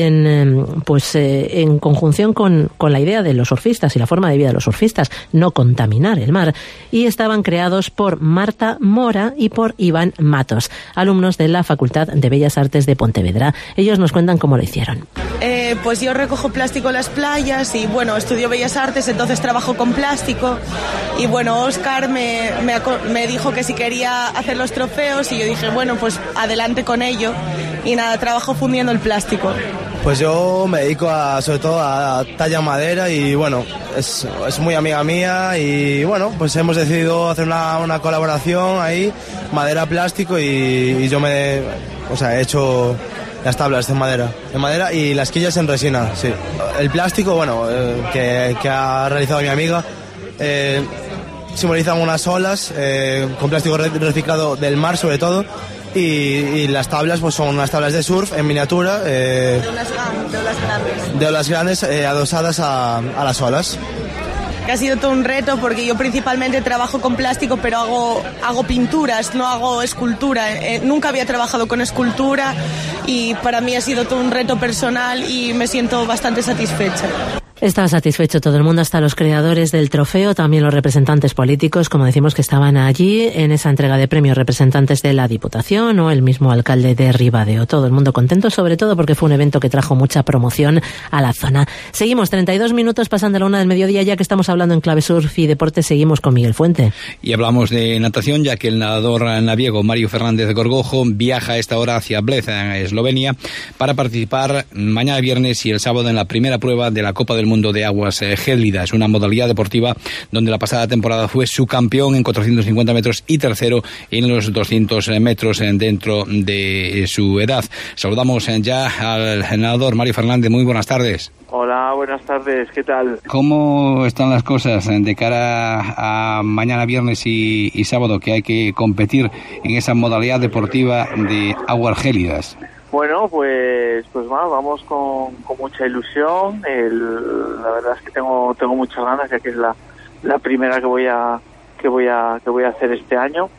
en pues eh, en conjunción con, con la idea de los surfistas y la forma de vida de los surfistas, no contaminar el mar, y estaban creados por Marta Mora y por Iván Matos, alumnos de la Facultad de Bellas Artes de Pontevedra. Ellos nos cuentan cómo lo hicieron. Eh, pues yo recojo plástico en las playas y bueno, estudio Bellas Artes, entonces trabajo con plástico y bueno, Óscar me, me, me dijo que si quería hacer los trofeos y yo dije, bueno, pues adelante con ello y nada, trabajo fundiendo el plástico. Pues yo me dedico a, sobre todo a talla madera y bueno, es, es muy amiga mía y bueno, pues hemos decidido hacer una, una colaboración ahí, madera, plástico y, y yo me, o sea, he hecho las tablas de madera, de madera y las quillas en resina, sí. El plástico, bueno, eh, que, que ha realizado mi amiga, eh, simbolizan unas olas eh, con plástico reciclado del mar sobre todo. Y, y las tablas pues son unas tablas de surf en miniatura eh, de, olas, de olas grandes, de olas grandes eh, adosadas a, a las olas. Que ha sido todo un reto porque yo principalmente trabajo con plástico, pero hago, hago pinturas, no hago escultura. Eh, nunca había trabajado con escultura y para mí ha sido todo un reto personal y me siento bastante satisfecha. Estaba satisfecho todo el mundo, hasta los creadores del trofeo, también los representantes políticos, como decimos, que estaban allí en esa entrega de premios, representantes de la Diputación o el mismo alcalde de Ribadeo. Todo el mundo contento, sobre todo porque fue un evento que trajo mucha promoción a la zona. Seguimos, treinta y dos minutos pasando la una del mediodía, ya que estamos hablando en clave surf y deporte, seguimos con Miguel Fuente. Y hablamos de natación, ya que el nadador naviego Mario Fernández Gorgojo viaja a esta hora hacia Bled, en Eslovenia, para participar mañana viernes y el sábado en la primera prueba de la Copa del Mundo de Aguas Gélidas, una modalidad deportiva donde la pasada temporada fue subcampeón en cuatrocientos cincuenta metros y tercero en los doscientos metros dentro de su edad. Saludamos ya al nadador Mario Fernández. Muy buenas tardes. Hola, buenas tardes, ¿qué tal? ¿Cómo están las cosas de cara a mañana viernes y, y sábado, que hay que competir en esa modalidad deportiva de aguas gélidas? Bueno, pues pues bueno, vamos con, con mucha ilusión. El, la verdad es que tengo tengo muchas ganas, ya que es la, la primera que voy a que voy a que voy a hacer este año.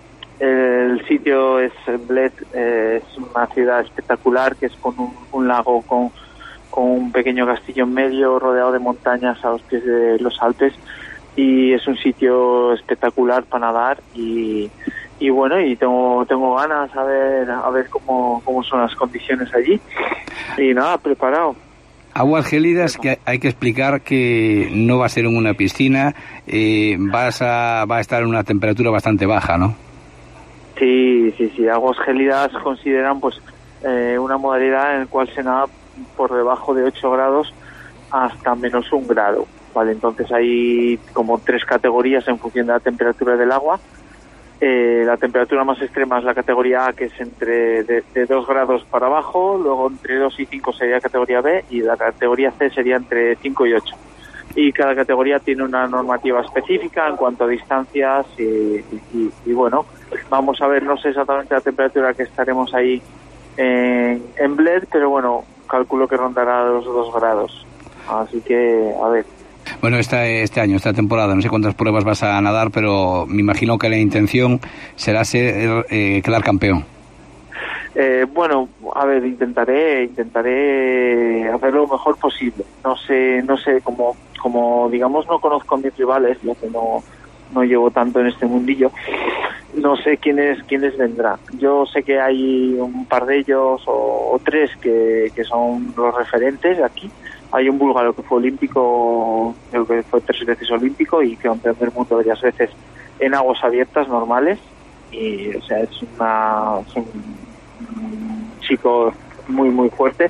El sitio es Bled, eh, es una ciudad espectacular que es con un, un lago con con un pequeño castillo en medio, rodeado de montañas a los pies de los Alpes, y es un sitio espectacular para nadar y y bueno, y tengo tengo ganas a ver a ver cómo cómo son las condiciones allí y nada, preparado. Aguas gélidas, que hay que explicar que no va a ser en una piscina, eh, vas a va a estar en una temperatura bastante baja, ¿no? Sí, sí, sí. Aguas gélidas consideran pues eh, una modalidad en la cual se nada por debajo de ocho grados hasta menos un grado, vale. Entonces hay como tres categorías en función de la temperatura del agua. Eh, la temperatura más extrema es la categoría A, que es entre de, de dos grados para abajo, luego entre dos y cinco sería categoría B y la categoría C sería entre cinco y ocho. Y cada categoría tiene una normativa específica en cuanto a distancias y, y, y bueno, vamos a ver, no sé exactamente la temperatura que estaremos ahí en, en Bled, pero bueno, calculo que rondará los dos grados. Así que, a ver. Bueno, este, este año, esta temporada, no sé cuántas pruebas vas a nadar, pero me imagino que la intención será ser, eh, quedar campeón. Eh, bueno, a ver, intentaré intentaré hacer lo mejor posible. No sé, no sé, como, como digamos, no conozco a mis rivales, ya que no, no llevo tanto en este mundillo, no sé quiénes quiénes vendrán. Yo sé que hay un par de ellos o, o tres que, que son los referentes aquí. Hay un búlgaro que fue olímpico, creo que fue tres veces olímpico y campeón del mundo varias veces en aguas abiertas normales. Y, o sea, es, una, es un, un chico muy, muy fuerte.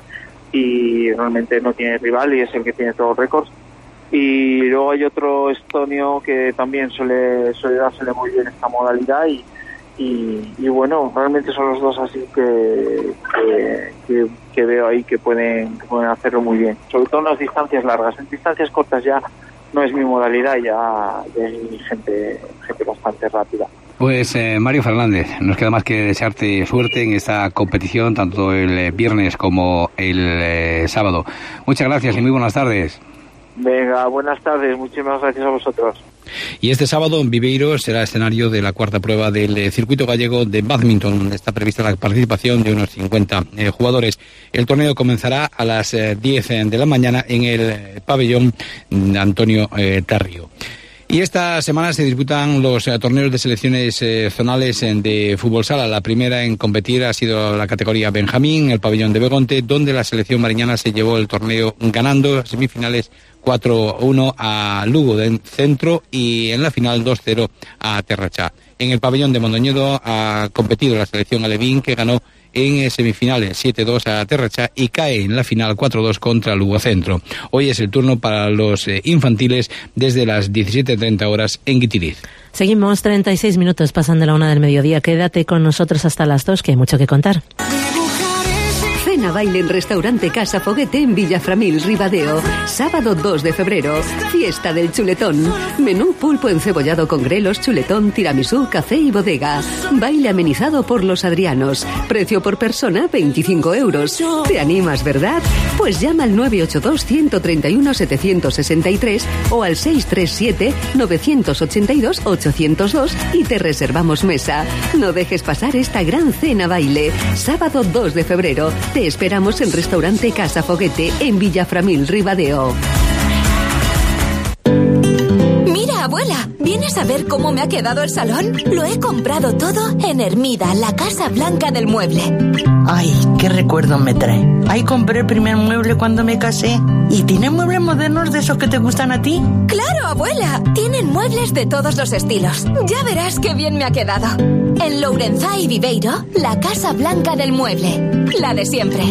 y realmente no tiene rival y es el que tiene todos los récords. Y luego hay otro estonio que también suele, suele dársele muy bien esta modalidad y, y, y bueno, realmente son los dos así que, que, que, que veo ahí que pueden, que pueden hacerlo muy bien, sobre todo en las distancias largas. En distancias cortas ya no es mi modalidad, ya, ya hay gente, gente bastante rápida. Pues eh, Mario Fernández, nos queda más que desearte suerte en esta competición, tanto el eh, viernes como el eh, sábado. Muchas gracias y muy buenas tardes. Venga, buenas tardes, muchísimas gracias a vosotros. Y este sábado en Viveiro será escenario de la cuarta prueba del eh, circuito gallego de bádminton, donde está prevista la participación de unos cincuenta eh, jugadores. El torneo comenzará a las eh, diez de la mañana en el eh, pabellón Antonio eh, Tarrio. Y esta semana se disputan los eh, torneos de selecciones eh, zonales eh, de fútbol sala. La primera en competir ha sido la categoría Benjamín, el pabellón de Begonte, donde la selección mariñana se llevó el torneo ganando semifinales cuatro uno a Lugo de Centro y en la final dos cero a Terrachá. En el pabellón de Mondoñedo ha competido la selección alevín, que ganó en semifinales siete dos a Terrachá y cae en la final cuatro dos contra Lugo Centro. Hoy es el turno para los eh, infantiles desde las diecisiete treinta horas en Guitiriz. Seguimos, treinta y seis minutos pasan de la una del mediodía. Quédate con nosotros hasta las dos, que hay mucho que contar. Cena baile en Restaurante Casa Foguete en Villaframil, Ribadeo. Sábado dos de febrero. Fiesta del chuletón. Menú pulpo encebollado con grelos, chuletón, tiramisú, café y bodega. Baile amenizado por los Adrianos. Precio por persona veinticinco euros. ¿Te animas, verdad? Pues llama al nueve ocho dos, uno tres uno, siete seis tres o al seis tres siete, nueve ocho dos, ocho cero dos y te reservamos mesa. No dejes pasar esta gran cena baile. Sábado dos de febrero. Te esperamos en Restaurante Casa Foguete en Villaframil, Ribadeo. Mira, abuela, ¿vienes a ver cómo me ha quedado el salón? Lo he comprado todo en Hermida, la Casa Blanca del Mueble. Ay, qué recuerdo me trae. Ahí compré el primer mueble cuando me casé. ¿Y tienen muebles modernos de esos que te gustan a ti? ¡Claro, abuela! Tienen muebles de todos los estilos. Ya verás qué bien me ha quedado. En Lourenzá y Viveiro, la Casa Blanca del Mueble. La de siempre.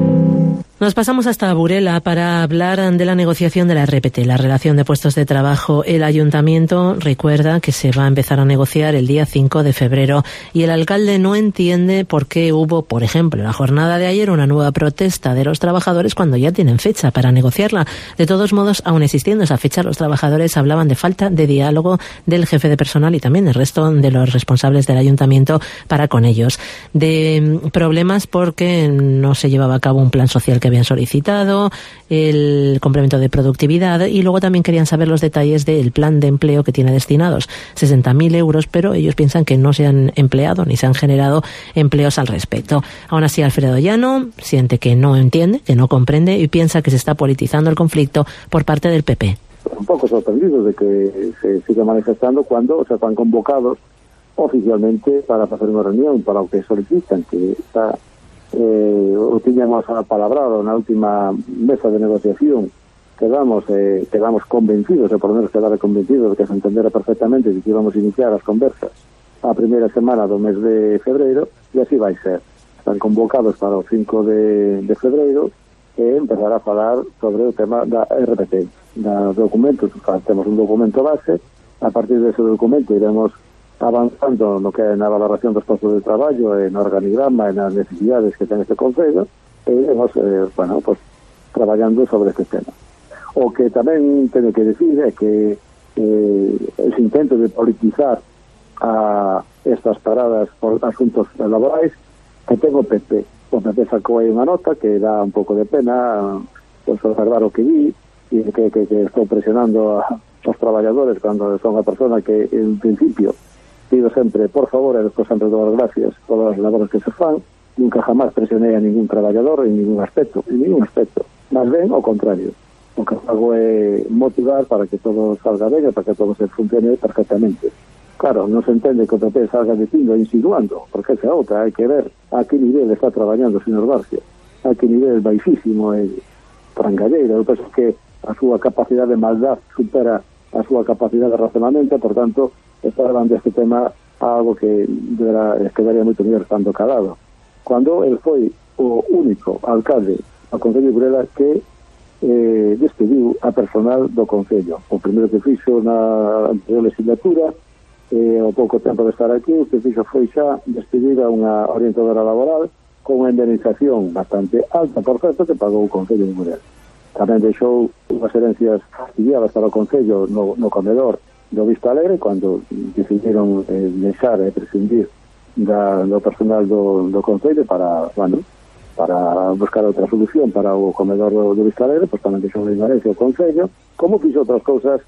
Nos pasamos hasta Burela para hablar de la negociación de la R P T, la relación de puestos de trabajo. El ayuntamiento recuerda que se va a empezar a negociar el día cinco de febrero y el alcalde no entiende por qué hubo, por ejemplo, en la jornada de ayer una nueva protesta de los trabajadores cuando ya tienen fecha para negociarla. De todos modos, aun existiendo esa fecha, los trabajadores hablaban de falta de diálogo del jefe de personal y también del resto de los responsables del ayuntamiento para con ellos. De problemas porque no se llevaba a cabo un plan social que habían solicitado, el complemento de productividad y luego también querían saber los detalles del plan de empleo que tiene destinados sesenta mil euros, pero ellos piensan que no se han empleado ni se han generado empleos al respecto. Aún así, Alfredo Llano siente que no entiende, que no comprende y piensa que se está politizando el conflicto por parte del P P. Un poco sorprendidos de que se siga manifestando cuando o sea, están convocados oficialmente para hacer una reunión para lo que solicitan, que está Eh, o tiñamos apalabrado na última mesa de negociación. Quedamos eh, quedamos convencidos, e por lo menos quedar convencidos de que se entendera perfectamente de que íbamos a iniciar as conversas a primeira semana do mes de febreiro, e así vai ser. Están convocados para o cinco de, de febreiro e empezar a falar sobre o tema da R P T, da documento. Temos un documento base, a partir dese documento iremos avanzando no que é na valoración dos postos de traballo e no organigrama e nas necesidades que ten este concello e iremos, eh, bueno, pues, traballando sobre este tema. O que tamén teño que decir é que eh, ese intento de politizar a estas paradas por asuntos laborais que ten o P P. O P P sacou aí unha nota que dá un pouco de pena pues, observar o que vi e que, que, que estou presionando a, aos traballadores cando son a persona que en principio pido sempre, por favor, e despois sempre dou as gracias por as labores que se fan. Nunca jamás presionei a ningún traballador en ningún aspecto, en ningún aspecto. Más ben, ao contrario. O que fago é motivar para que todo salga ben e para que todo se funcione perfectamente. Claro, non se entende que o P P salga dicindo e insinuando, porque esa outra, hai que ver a que nivel está traballando o señor García, a que nivel baixísimo e trangalleira. Eu penso que a súa capacidade de maldad supera a súa capacidade de razonamento, por tanto, está hablando de este tema algo que deberá, quedaría moito mellor estando calado. Cuando él foi o único alcalde ao Concello de Burela que eh, despediu a personal do Concello. O primeiro que fixo na anterior legislatura, eh, ao pouco tempo de estar aquí, o que fixo foi xa despedir a unha orientadora laboral con unha indemnización bastante alta, por certo, que pagou o Concello de Burela. Tamén deixou unhas herencias fastidiadas para o Concello no, no comedor do Vista Alegre, cando decidiron eh, deixar e eh, prescindir da, do personal do, do Concello para, bueno, para buscar outra solución para o comedor do, do Vista Alegre, pois tamén deixou unha herencia o Concello, como fixo outras cousas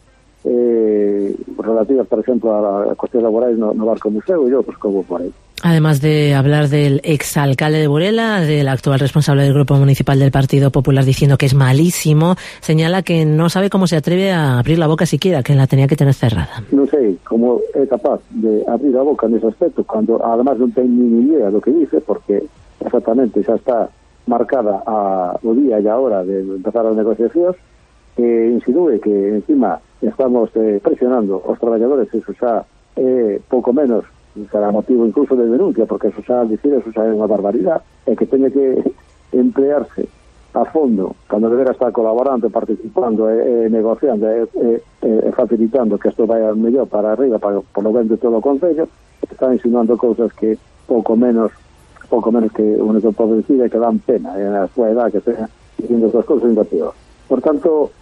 eh, relativas, por exemplo, a, a cuestións laborais no, no Barco Museo e outros como por aí. Además de hablar del exalcalde de Burela, del actual responsable del Grupo Municipal del Partido Popular diciendo que es malísimo, señala que no sabe cómo se atreve a abrir la boca siquiera, que la tenía que tener cerrada. Non sei como é capaz de abrir a boca nese aspecto, cando además non ten ni idea do que dice, porque exactamente xa está marcada a, o día e a hora de empezar as negociacións, que insinúe que encima estamos eh, presionando os traballadores, eso xa é eh, pouco menos será motivo incluso de denuncia, porque eso xa dicir, eso xa é unha barbaridade, e que teñe que emplearse a fondo cando deberá estar colaborando, participando e, e negociando e, e, e facilitando que isto vaya mellor para arriba, para polo ben de todo o Concello, está insinuando cousas que pouco menos pouco menos que o único pode decir é que dan pena, e a súa edad que tenga dicindo esas cousas ainda peor. Por tanto,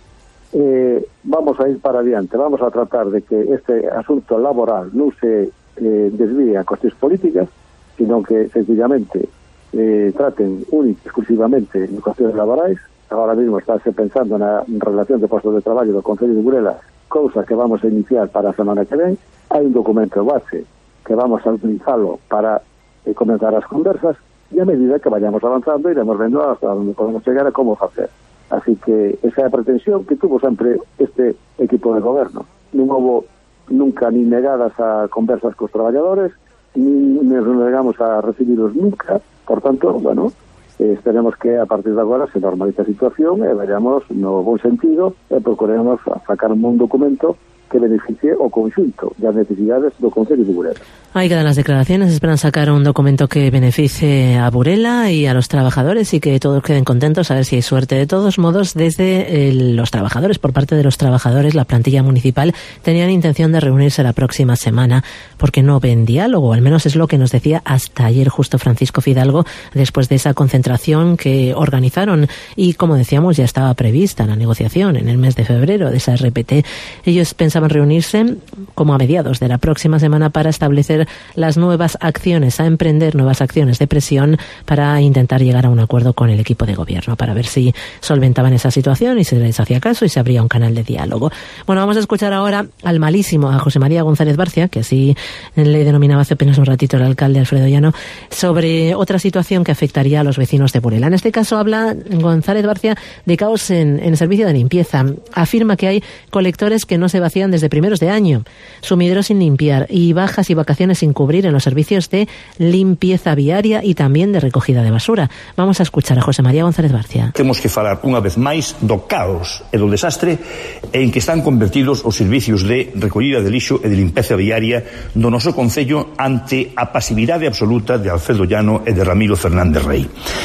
eh, vamos a ir para adiante, vamos a tratar de que este asunto laboral non se eh, desvíe a cuestións políticas, sino que sencillamente eh, traten única exclusivamente en cuestións laborais. Agora mesmo estáse pensando na relación de postos de traballo do Concello de Burela, cousa que vamos a iniciar para a semana que ven. Hai un documento base que vamos a utilizarlo para eh, comenzar as conversas, e a medida que vayamos avanzando iremos vendo hasta onde podemos chegar a como facer. Así que esa é a pretensión que tuvo sempre este equipo de goberno. Non houve nunca ni negadas a conversas cos traballadores, ni nos negamos a recibirlos nunca. Por tanto, bueno, eh, esperemos que a partir de agora se normalice a situación e vayamos no bon sentido e procuremos sacar un documento que beneficie o conxunto das necesidades do Concello de Burela. Ahí quedan las declaraciones. Esperan sacar un documento que beneficie a Burela y a los trabajadores y que todos queden contentos, a ver si hay suerte. De todos modos, desde el, los trabajadores, por parte de los trabajadores, la plantilla municipal tenían intención de reunirse la próxima semana porque no ven diálogo, al menos es lo que nos decía hasta ayer justo Francisco Fidalgo, después de esa concentración que organizaron y, como decíamos, ya estaba prevista la negociación en el mes de febrero de esa R P T. Ellos pensaban reunirse como a mediados de la próxima semana para establecer las nuevas acciones, a emprender nuevas acciones de presión para intentar llegar a un acuerdo con el equipo de gobierno, para ver si solventaban esa situación y se les hacía caso y se abría un canal de diálogo. Bueno, vamos a escuchar ahora al malísimo, a José María González Barcia, que así le denominaba hace apenas un ratito el alcalde Alfredo Llano, sobre otra situación que afectaría a los vecinos de Burela. En este caso habla González Barcia de caos en, en el servicio de limpieza. Afirma que hay colectores que no se vacían desde primeros de año, sumideros sin limpiar y bajas y vacaciones sin cubrir en los servicios de limpieza viaria y también de recogida de basura. Vamos a escuchar a José María González Barcia. Temos que falar unha vez máis do caos e do desastre en que están convertidos os servicios de recollida de lixo e de limpeza viaria do noso concello ante a pasividade absoluta de Alfredo Llano e de Ramiro Fernández Rey.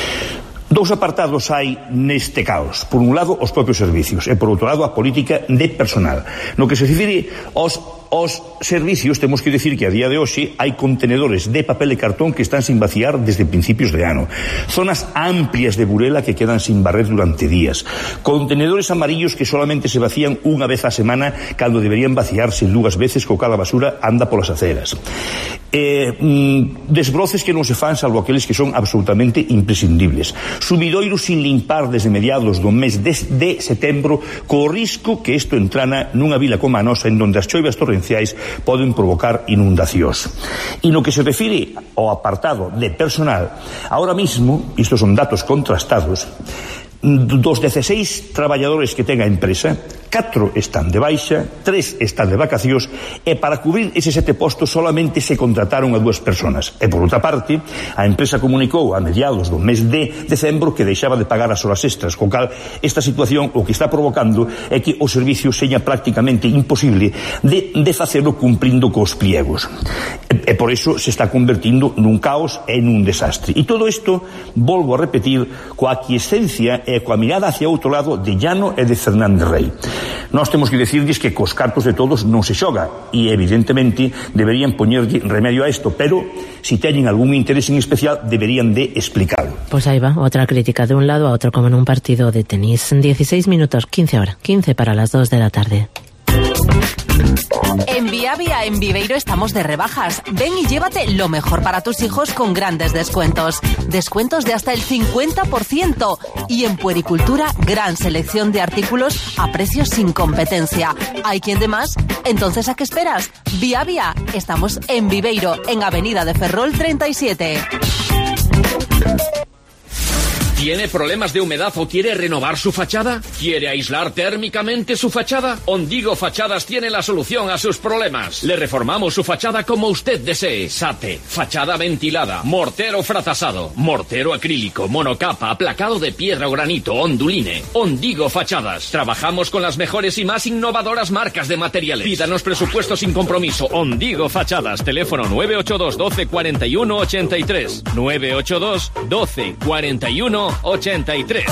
Dous apartados hai neste caos. Por un lado, os propios servicios e, por outro lado, a política de personal. No que se refire aos, aos servicios, temos que decir que a día de hoxe hai contenedores de papel e cartón que están sin vaciar desde principios de ano. Zonas amplias de Burela que quedan sin barrer durante días. Contenedores amarillos que solamente se vacían unha vez a semana cando deberían vaciarse dúas veces co cada basura anda polas aceras. Eh, mm, desbroces que non se fan salvo aqueles que son absolutamente imprescindibles. Sumidoiros sin limpar desde mediados do mes de, de setembro, co risco que isto entrana nunha vila como a nosa en donde as choivas torrenciais poden provocar inundacións. E no que se refire ao apartado de personal, ahora mismo, isto son datos contrastados, dos dezseis traballadores que ten a empresa, catro están de baixa, tres están de vacacións e para cubrir eses sete postos solamente se contrataron a dúas personas. E por outra parte, a empresa comunicou a mediados do mes de decembro que deixaba de pagar as horas extras, co cal esta situación o que está provocando é que o servicio seña prácticamente imposible de, de facelo cumprindo cos pliegos. E, e por iso se está convertindo nun caos e nun desastre. E todo isto, volvo a repetir, coa aquiescencia e coa mirada hacia outro lado de Llano e de Fernández Rey. Nós temos que decirles que cos cartos de todos non se xoga e evidentemente deberían poñerlle remedio a isto, pero si teñen algún interés en especial deberían de explicarlo. Pues ahí va, otra crítica de un lado a otro como en un partido de tenis. dieciséis minutos, quince horas, quince para las dos de la tarde. En Viavia, en Viveiro, estamos de rebajas. Ven y llévate lo mejor para tus hijos con grandes descuentos. Descuentos de hasta el cincuenta por ciento. Y en puericultura, gran selección de artículos a precios sin competencia. ¿Hay quien de más? Entonces, ¿a qué esperas? Viavia, estamos en Viveiro, en Avenida de Ferrol treinta y siete. ¿Tiene problemas de humedad o quiere renovar su fachada? ¿Quiere aislar térmicamente su fachada? Ondigo Fachadas tiene la solución a sus problemas. Le reformamos su fachada como usted desee. SATE, fachada ventilada, mortero frazasado, mortero acrílico, monocapa, aplacado de piedra o granito, onduline. Ondigo Fachadas. Trabajamos con las mejores y más innovadoras marcas de materiales. Pídanos presupuesto sin compromiso. Ondigo Fachadas. Teléfono nueve ocho dos, doce, cuarenta y uno, ochenta y tres. nueve ocho dos, doce, cuarenta y uno, ochenta y tres.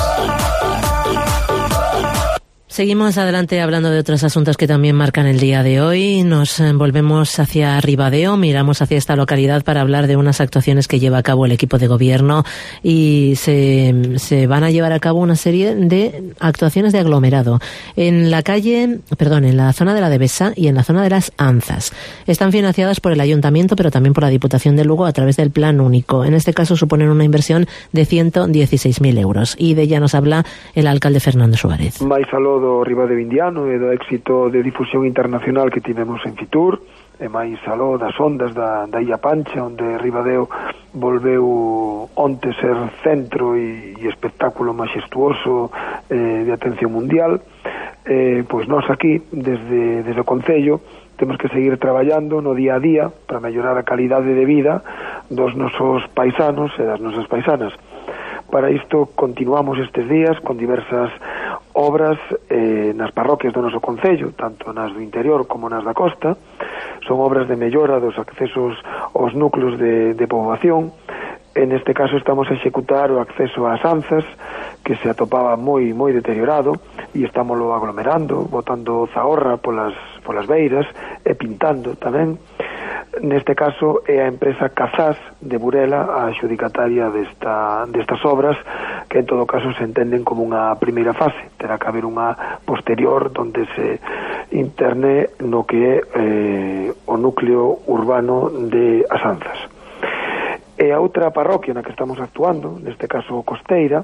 Seguimos adelante hablando de otros asuntos que también marcan el día de hoy. Nos volvemos hacia Ribadeo, miramos hacia esta localidad para hablar de unas actuaciones que lleva a cabo el equipo de gobierno y se, se van a llevar a cabo una serie de actuaciones de aglomerado en la calle, perdón, en la zona de la Devesa y en la zona de las Anzas. Están financiadas por el Ayuntamiento, pero también por la Diputación de Lugo a través del Plan Único. En este caso suponen una inversión de ciento dieciséis mil euros y de ella nos habla el alcalde Fernando Suárez. Mais aló do Ribadeo Indiano e do éxito de difusión internacional que tivemos en Fitur, e máis aló das ondas da, da Illa Pancha, onde Ribadeo volveu onte ser centro e, e espectáculo majestuoso eh, de atención mundial, eh, pois nós aquí, desde, desde o Concello, temos que seguir traballando no día a día para mellorar a calidade de vida dos nosos paisanos e das nosas paisanas. Para isto continuamos estes días con diversas obras eh, nas parroquias do noso concello, tanto nas do interior como nas da costa. Son obras de mellora dos accesos aos núcleos de, de poboación. En este caso estamos a executar o acceso ás Anzas, que se atopaba moi moi deteriorado, e estámoslo aglomerando, botando zahorra polas, polas beiras e pintando tamén. Neste caso é a empresa Casas de Burela a adxudicataria desta, destas obras, que en todo caso se entenden como unha primeira fase. Terá que haber unha posterior donde se interne no que é eh, o núcleo urbano de As Anzas. E a outra parroquia na que estamos actuando, neste caso Costeira,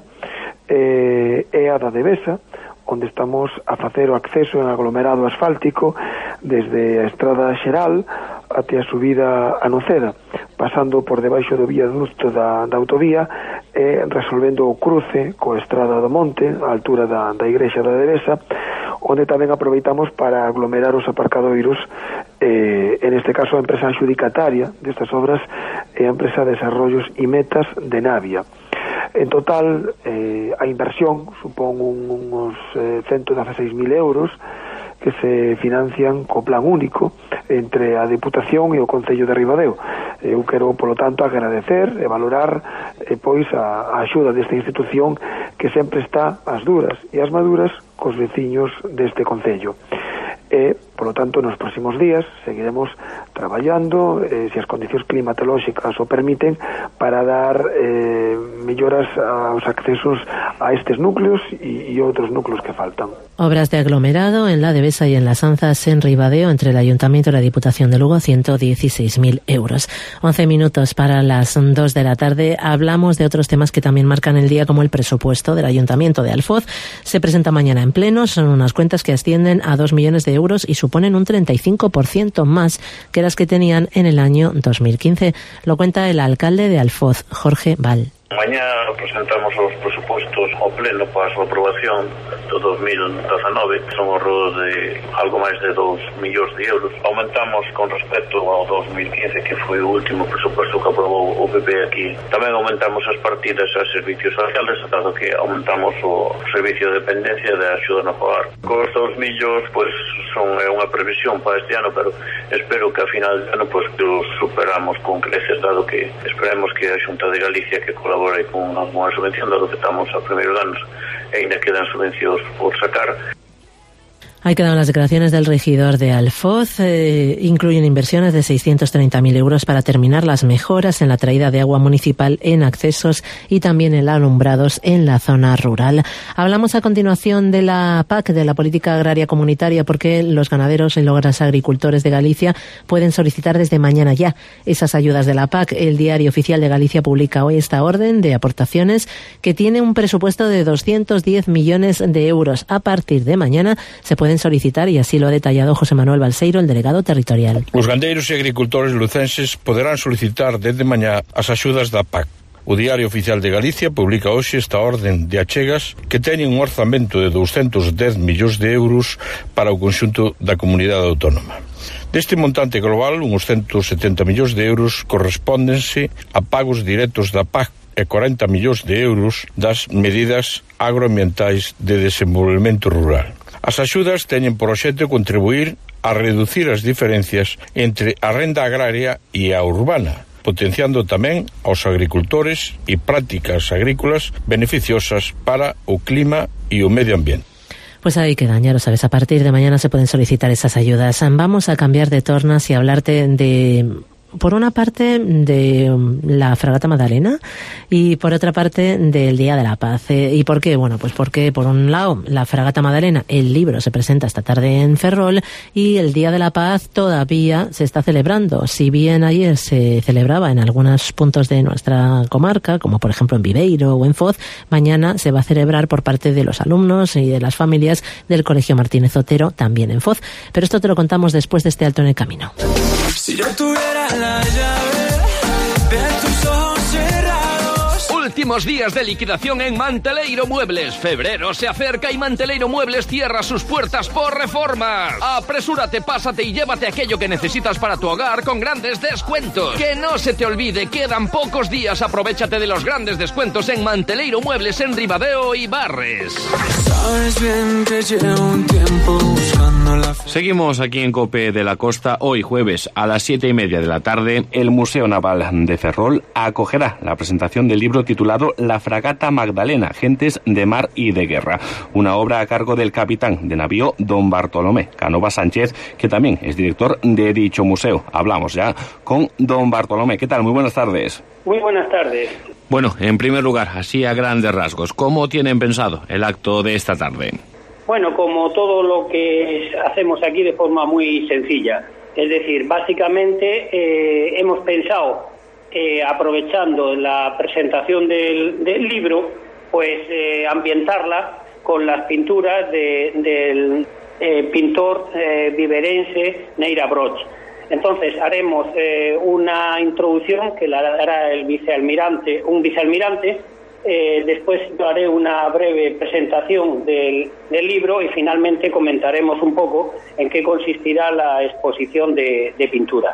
eh, é a da Devesa, onde estamos a facer o acceso en aglomerado asfáltico desde a Estrada Xeral até a subida a Noceda, pasando por debaixo do viaducto da, da autovía e resolvendo o cruce coa Estrada do Monte, á altura da, da Igrexa da Devesa, onde tamén aproveitamos para aglomerar os aparcadoiros. Eh, en este caso a empresa adxudicataria destas obras é a empresa Desarrollos e Metas de Navia. En total, eh, a inversión supón un, uns eh, ciento dieciséis mil euros que se financian co Plan Único entre a Diputación e o Concello de Ribadeo. Eu quero, polo tanto, agradecer e valorar eh, pois a, a axuda desta institución que sempre está ás duras e ás maduras cos veciños deste Concello. E, polo tanto, nos próximos días seguiremos traballando, eh, se as condicións climatolóxicas o permiten, para dar eh, melloras aos accesos a estes núcleos e, e outros núcleos que faltan. Obras de aglomerado en la Devesa y en las Anzas en Ribadeo entre el Ayuntamiento y la Diputación de Lugo, ciento dieciséis mil euros. once minutos para las dos de la tarde. Hablamos de otros temas que también marcan el día, como el presupuesto del Ayuntamiento de Alfoz. Se presenta mañana en pleno. Son unas cuentas que ascienden a dos millones de euros y suponen un treinta y cinco por ciento más que las que tenían en el año dos mil quince. Lo cuenta el alcalde de Alfoz, Jorge Val. Mañá presentamos os presupostos ao pleno para a súa aprobación do dos mil dezanove, que son ao redor de algo máis de dous millóns de euros. Aumentamos con respecto ao dos mil quince, que foi o último presuposto que aprobou o o P P aquí. Tamén aumentamos as partidas a servicios sociales, dado que aumentamos o servicio de dependencia de axuda no fogar. Cos dos millos, pois, son é unha previsión para este ano, pero espero que a final de ano pois, os superamos con creces, dado que esperemos que a Xunta de Galicia que colabore con unha subvención, dado que estamos a primeiros anos e ainda quedan subvencións por sacar. Ahí quedan las declaraciones del regidor de Alfoz. Eh, incluyen inversiones de seiscientos treinta mil euros para terminar las mejoras en la traída de agua municipal en accesos y también en alumbrados en la zona rural. Hablamos a continuación de la P A C, de la Política Agraria Comunitaria, porque los ganaderos y los agricultores de Galicia pueden solicitar desde mañana ya esas ayudas de la P A C. El Diario Oficial de Galicia publica hoy esta orden de aportaciones que tiene un presupuesto de doscientos diez millones de euros. A partir de mañana se puede solicitar, y así lo ha detallado José Manuel Balseiro, el delegado territorial. Os gandeiros e agricultores lucenses poderán solicitar desde mañá as axudas da P A C. O Diario Oficial de Galicia publica hoxe esta orden de achegas que teñen un orzamento de doscientos dez millóns de euros para o conxunto da comunidade autónoma. Deste montante global, uns ciento setenta millóns de euros correspóndense a pagos directos da P A C e cuarenta millóns de euros das medidas agroambientais de desenvolvemento rural. As axudas teñen por obxecto contribuir a reducir as diferencias entre a renda agraria e a urbana, potenciando tamén aos agricultores e prácticas agrícolas beneficiosas para o clima e o medio ambiente. Pues ahí quedan, ya lo sabes, a partir de mañana se pueden solicitar esas ayudas. Vamos a cambiar de tornas y hablarte de... por una parte de la Fragata Magdalena y por otra parte del Día de la Paz. ¿Y por qué? Bueno, pues porque por un lado la Fragata Magdalena, el libro se presenta esta tarde en Ferrol y el Día de la Paz todavía se está celebrando. Si bien ayer se celebraba en algunos puntos de nuestra comarca, como por ejemplo en Viveiro o en Foz, mañana se va a celebrar por parte de los alumnos y de las familias del Colegio Martínez Otero, también en Foz. Pero esto te lo contamos después de este alto en el camino. Si yo tuviera la llave de tus ojos cerrados. Últimos días de liquidación en Manteleiro Muebles. Febrero se acerca y Manteleiro Muebles cierra sus puertas por reformas. Apresúrate, pásate y llévate aquello que necesitas para tu hogar con grandes descuentos. Que no se te olvide, quedan pocos días. Aprovéchate de los grandes descuentos en Manteleiro Muebles en Ribadeo y Barres. Sabes bien que llevo un tiempo buscando la... Seguimos aquí en COPE de la Costa. Hoy jueves a las siete y media de la tarde, el Museo Naval de Ferrol acogerá la presentación del libro titulado La Fragata Magdalena, Gentes de Mar y de Guerra, una obra a cargo del capitán de navío don Bartolomé Canova Sánchez, que también es director de dicho museo. Hablamos ya con don Bartolomé. ¿Qué tal? Muy buenas tardes. Muy buenas tardes. Bueno, en primer lugar, así a grandes rasgos, ¿cómo tienen pensado el acto de esta tarde? Bueno, como todo lo que hacemos aquí de forma muy sencilla. Es decir, básicamente eh, hemos pensado, eh, aprovechando la presentación del, del libro, pues eh, ambientarla con las pinturas de, del eh, pintor eh, viverense Neira Broch. Entonces haremos eh, una introducción que la hará el vicealmirante, un vicealmirante. Eh, después yo haré una breve presentación del, del libro y finalmente comentaremos un poco en qué consistirá la exposición de, de pintura.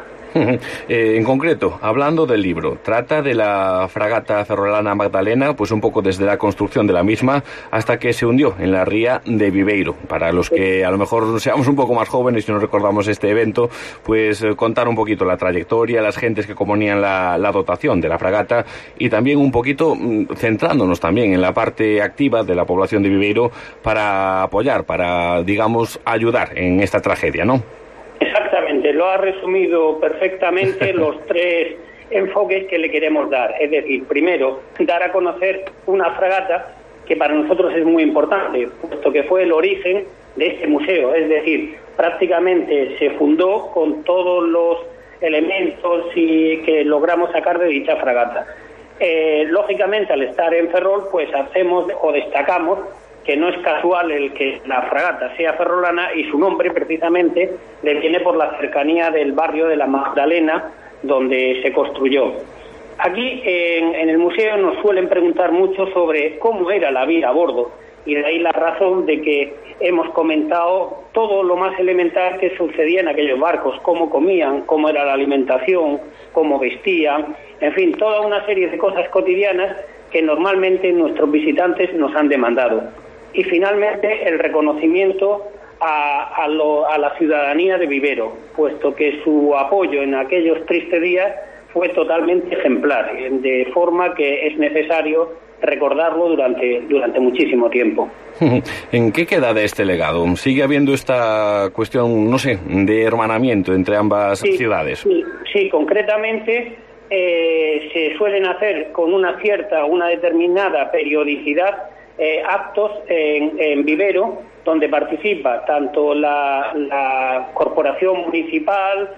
Eh, en concreto, hablando del libro, trata de la fragata ferrolana Magdalena, pues un poco desde la construcción de la misma hasta que se hundió en la ría de Viveiro. Para los que a lo mejor seamos un poco más jóvenes y no recordamos este evento, pues eh, contar un poquito la trayectoria, las gentes que componían la, la dotación de la fragata y también un poquito mm, centrándonos también en la parte activa de la población de Viveiro para apoyar, para, digamos, ayudar en esta tragedia, ¿no? Exactamente, lo ha resumido perfectamente los tres enfoques que le queremos dar. Es decir, primero, dar a conocer una fragata que para nosotros es muy importante, puesto que fue el origen de este museo. Es decir, prácticamente se fundó con todos los elementos y que logramos sacar de dicha fragata. Eh, lógicamente, al estar en Ferrol, pues hacemos o destacamos que no es casual el que la fragata sea ferrolana y su nombre precisamente le viene por la cercanía del barrio de la Magdalena donde se construyó. Aquí en, en el museo nos suelen preguntar mucho sobre cómo era la vida a bordo y de ahí la razón de que hemos comentado todo lo más elemental que sucedía en aquellos barcos, cómo comían, cómo era la alimentación, cómo vestían, en fin, toda una serie de cosas cotidianas que normalmente nuestros visitantes nos han demandado. Y finalmente el reconocimiento a, a, lo, a la ciudadanía de Vivero, puesto que su apoyo en aquellos tristes días fue totalmente ejemplar, de forma que es necesario recordarlo durante, durante muchísimo tiempo. ¿En qué queda de este legado? ¿Sigue habiendo esta cuestión, no sé, de hermanamiento entre ambas sí, ciudades? Sí, sí, concretamente eh, se suelen hacer con una cierta, una determinada periodicidad eh, actos en, en Vivero, donde participa tanto la, la corporación municipal,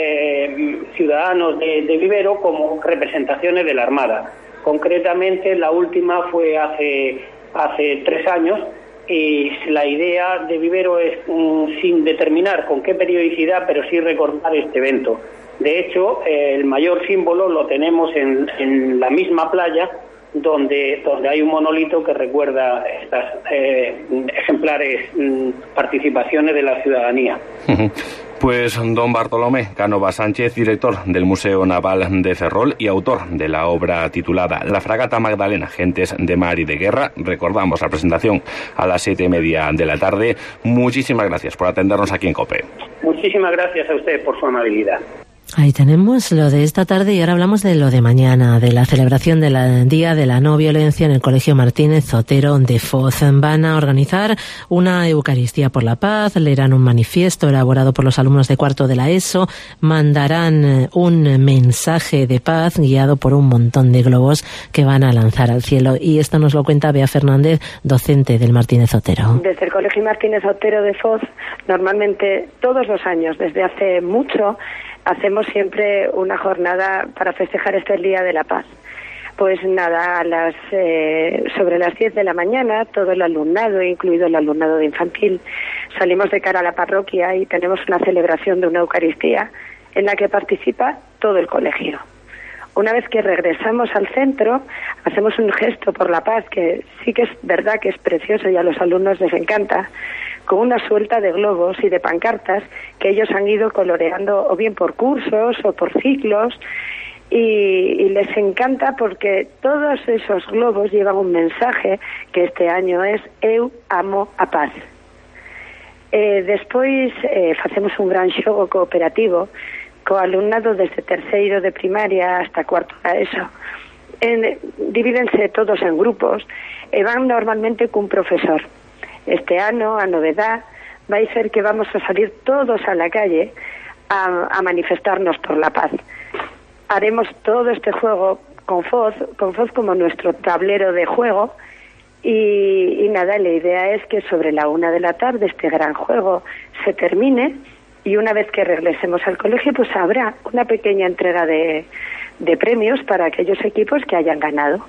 eh, ciudadanos de, de Vivero, como representaciones de la Armada. Concretamente, la última fue hace, hace tres años y la idea de Vivero es, um, sin determinar con qué periodicidad, pero sí recordar este evento. De hecho, eh, el mayor símbolo lo tenemos en, en la misma playa, donde, donde hay un monolito que recuerda estas eh, ejemplares mm, participaciones de la ciudadanía. Pues don Bartolomé Cánova Sánchez, director del Museo Naval de Ferrol y autor de la obra titulada La Fragata Magdalena, Gentes de Mar y de Guerra. Recordamos la presentación a las siete y media de la tarde. Muchísimas gracias por atendernos aquí en COPE. Muchísimas gracias a usted por su amabilidad. Ahí tenemos lo de esta tarde y ahora hablamos de lo de mañana, de la celebración del Día de la No Violencia en el Colegio Martínez Otero de Foz. Van a organizar una Eucaristía por la Paz, leerán un manifiesto elaborado por los alumnos de cuarto de la ESO, mandarán un mensaje de paz guiado por un montón de globos que van a lanzar al cielo. Y esto nos lo cuenta Bea Fernández, docente del Martínez Otero. Desde el Colegio Martínez Otero de Foz, normalmente todos los años, desde hace mucho, hacemos siempre una jornada para festejar este Día de la Paz. Pues nada, a las eh, sobre las diez de la mañana, todo el alumnado, incluido el alumnado de infantil, salimos de cara a la parroquia y tenemos una celebración de una Eucaristía en la que participa todo el colegio. Una vez que regresamos al centro, hacemos un gesto por la paz, que sí que es verdad que es precioso y a los alumnos les encanta, con una suelta de globos y de pancartas que ellos han ido coloreando o bien por cursos o por ciclos, y, y les encanta porque todos esos globos llevan un mensaje que este año es Eu amo a paz. Eh, despois eh, facemos un gran xogo cooperativo co alumnado desde terceiro de primaria hasta cuarto da ESO. En, divídense todos en grupos e van normalmente cun profesor. Este ano a novedad vai ser que vamos a salir todos a la calle a, a manifestarnos por la paz. Haremos todo este juego con Foz, con Foz como nuestro tablero de juego y, y nada, la idea es que sobre la una de la tarde este gran juego se termine y una vez que regresemos al colegio pues habrá una pequeña entrega de, de premios para aquellos equipos que hayan ganado.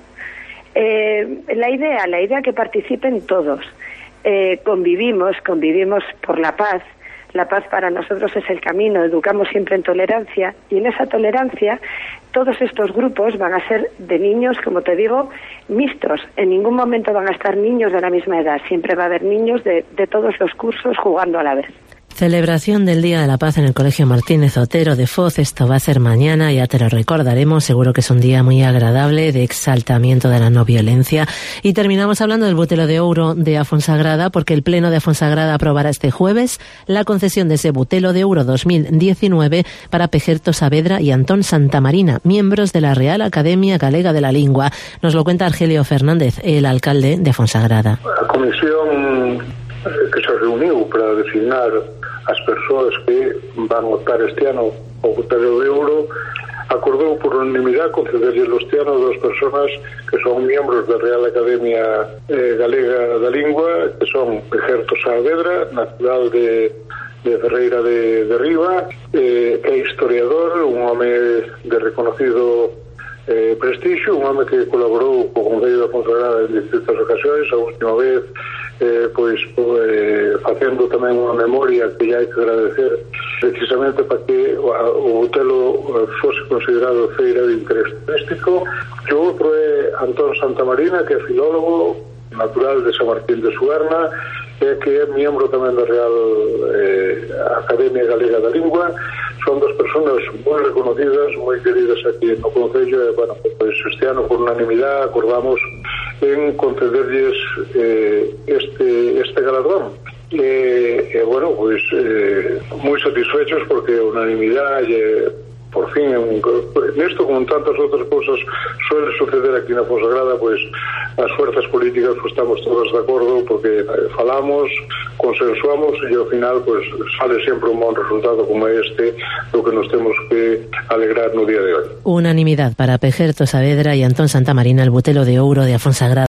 Eh, la idea, la idea que participen todos. Eh, convivimos, convivimos por la paz. La paz para nosotros es el camino, educamos siempre en tolerancia y en esa tolerancia todos estos grupos van a ser de niños, como te digo, mixtos. En ningún momento van a estar niños de la misma edad, siempre va a haber niños de, de todos los cursos jugando a la vez. Celebración del Día de la Paz en el Colegio Martínez Otero de Foz. Esto va a ser mañana, ya te lo recordaremos. Seguro que es un día muy agradable de exaltamiento de la no violencia. Y terminamos hablando del Butelo de Ouro de Afonsagrada, porque el Pleno de Afonsagrada aprobará este jueves la concesión de ese Butelo de Ouro dos mil diecinueve para Pejerto Saavedra y Antón Santamarina, miembros de la Real Academia Galega de la Lingua. Nos lo cuenta Argelio Fernández, el alcalde de Afonsagrada. A comisión que se reuniu para designar as persoas que van optar este ano ao Butelo de Ouro acordou por unanimidade concederlle este ano a dos persoas que son miembros da Real Academia eh, Galega da Lingua, que son Pejerto Saavedra, natural de, de Ferreira de, de Riba, eh, é historiador, un home de reconocido eh, prestigio, un home que colaborou co Concello de Afonsagrada en distintas ocasións, a última vez eh, pois eh, facendo tamén unha memoria que hai que agradecer precisamente para que o, o Butelo fose considerado feira de interés turístico. E o outro é Antón Santamarina, que é filólogo, natural de San Martín de Suerna, e que é miembro tamén da Real eh, Academia Galega da Lingua. Son dos personas moi reconocidas, moi queridas aquí no Concello, e, bueno, pois este ano por unanimidade acordamos en concederlles eh, este, este galardón. E, e bueno, pois eh, moi satisfechos porque a unanimidade eh, por fin, nesto como en tantas outras cousas suele suceder aquí na Fonsagrada, pois as fuerzas políticas pues, estamos todas de acordo porque falamos, consensuamos e ao final pues, sale sempre un bon resultado como este do que nos temos que alegrar no día de hoy. Unanimidad para Pejerto Saavedra y Antón Santamarina, el Butelo de Ouro de Fonsagrada.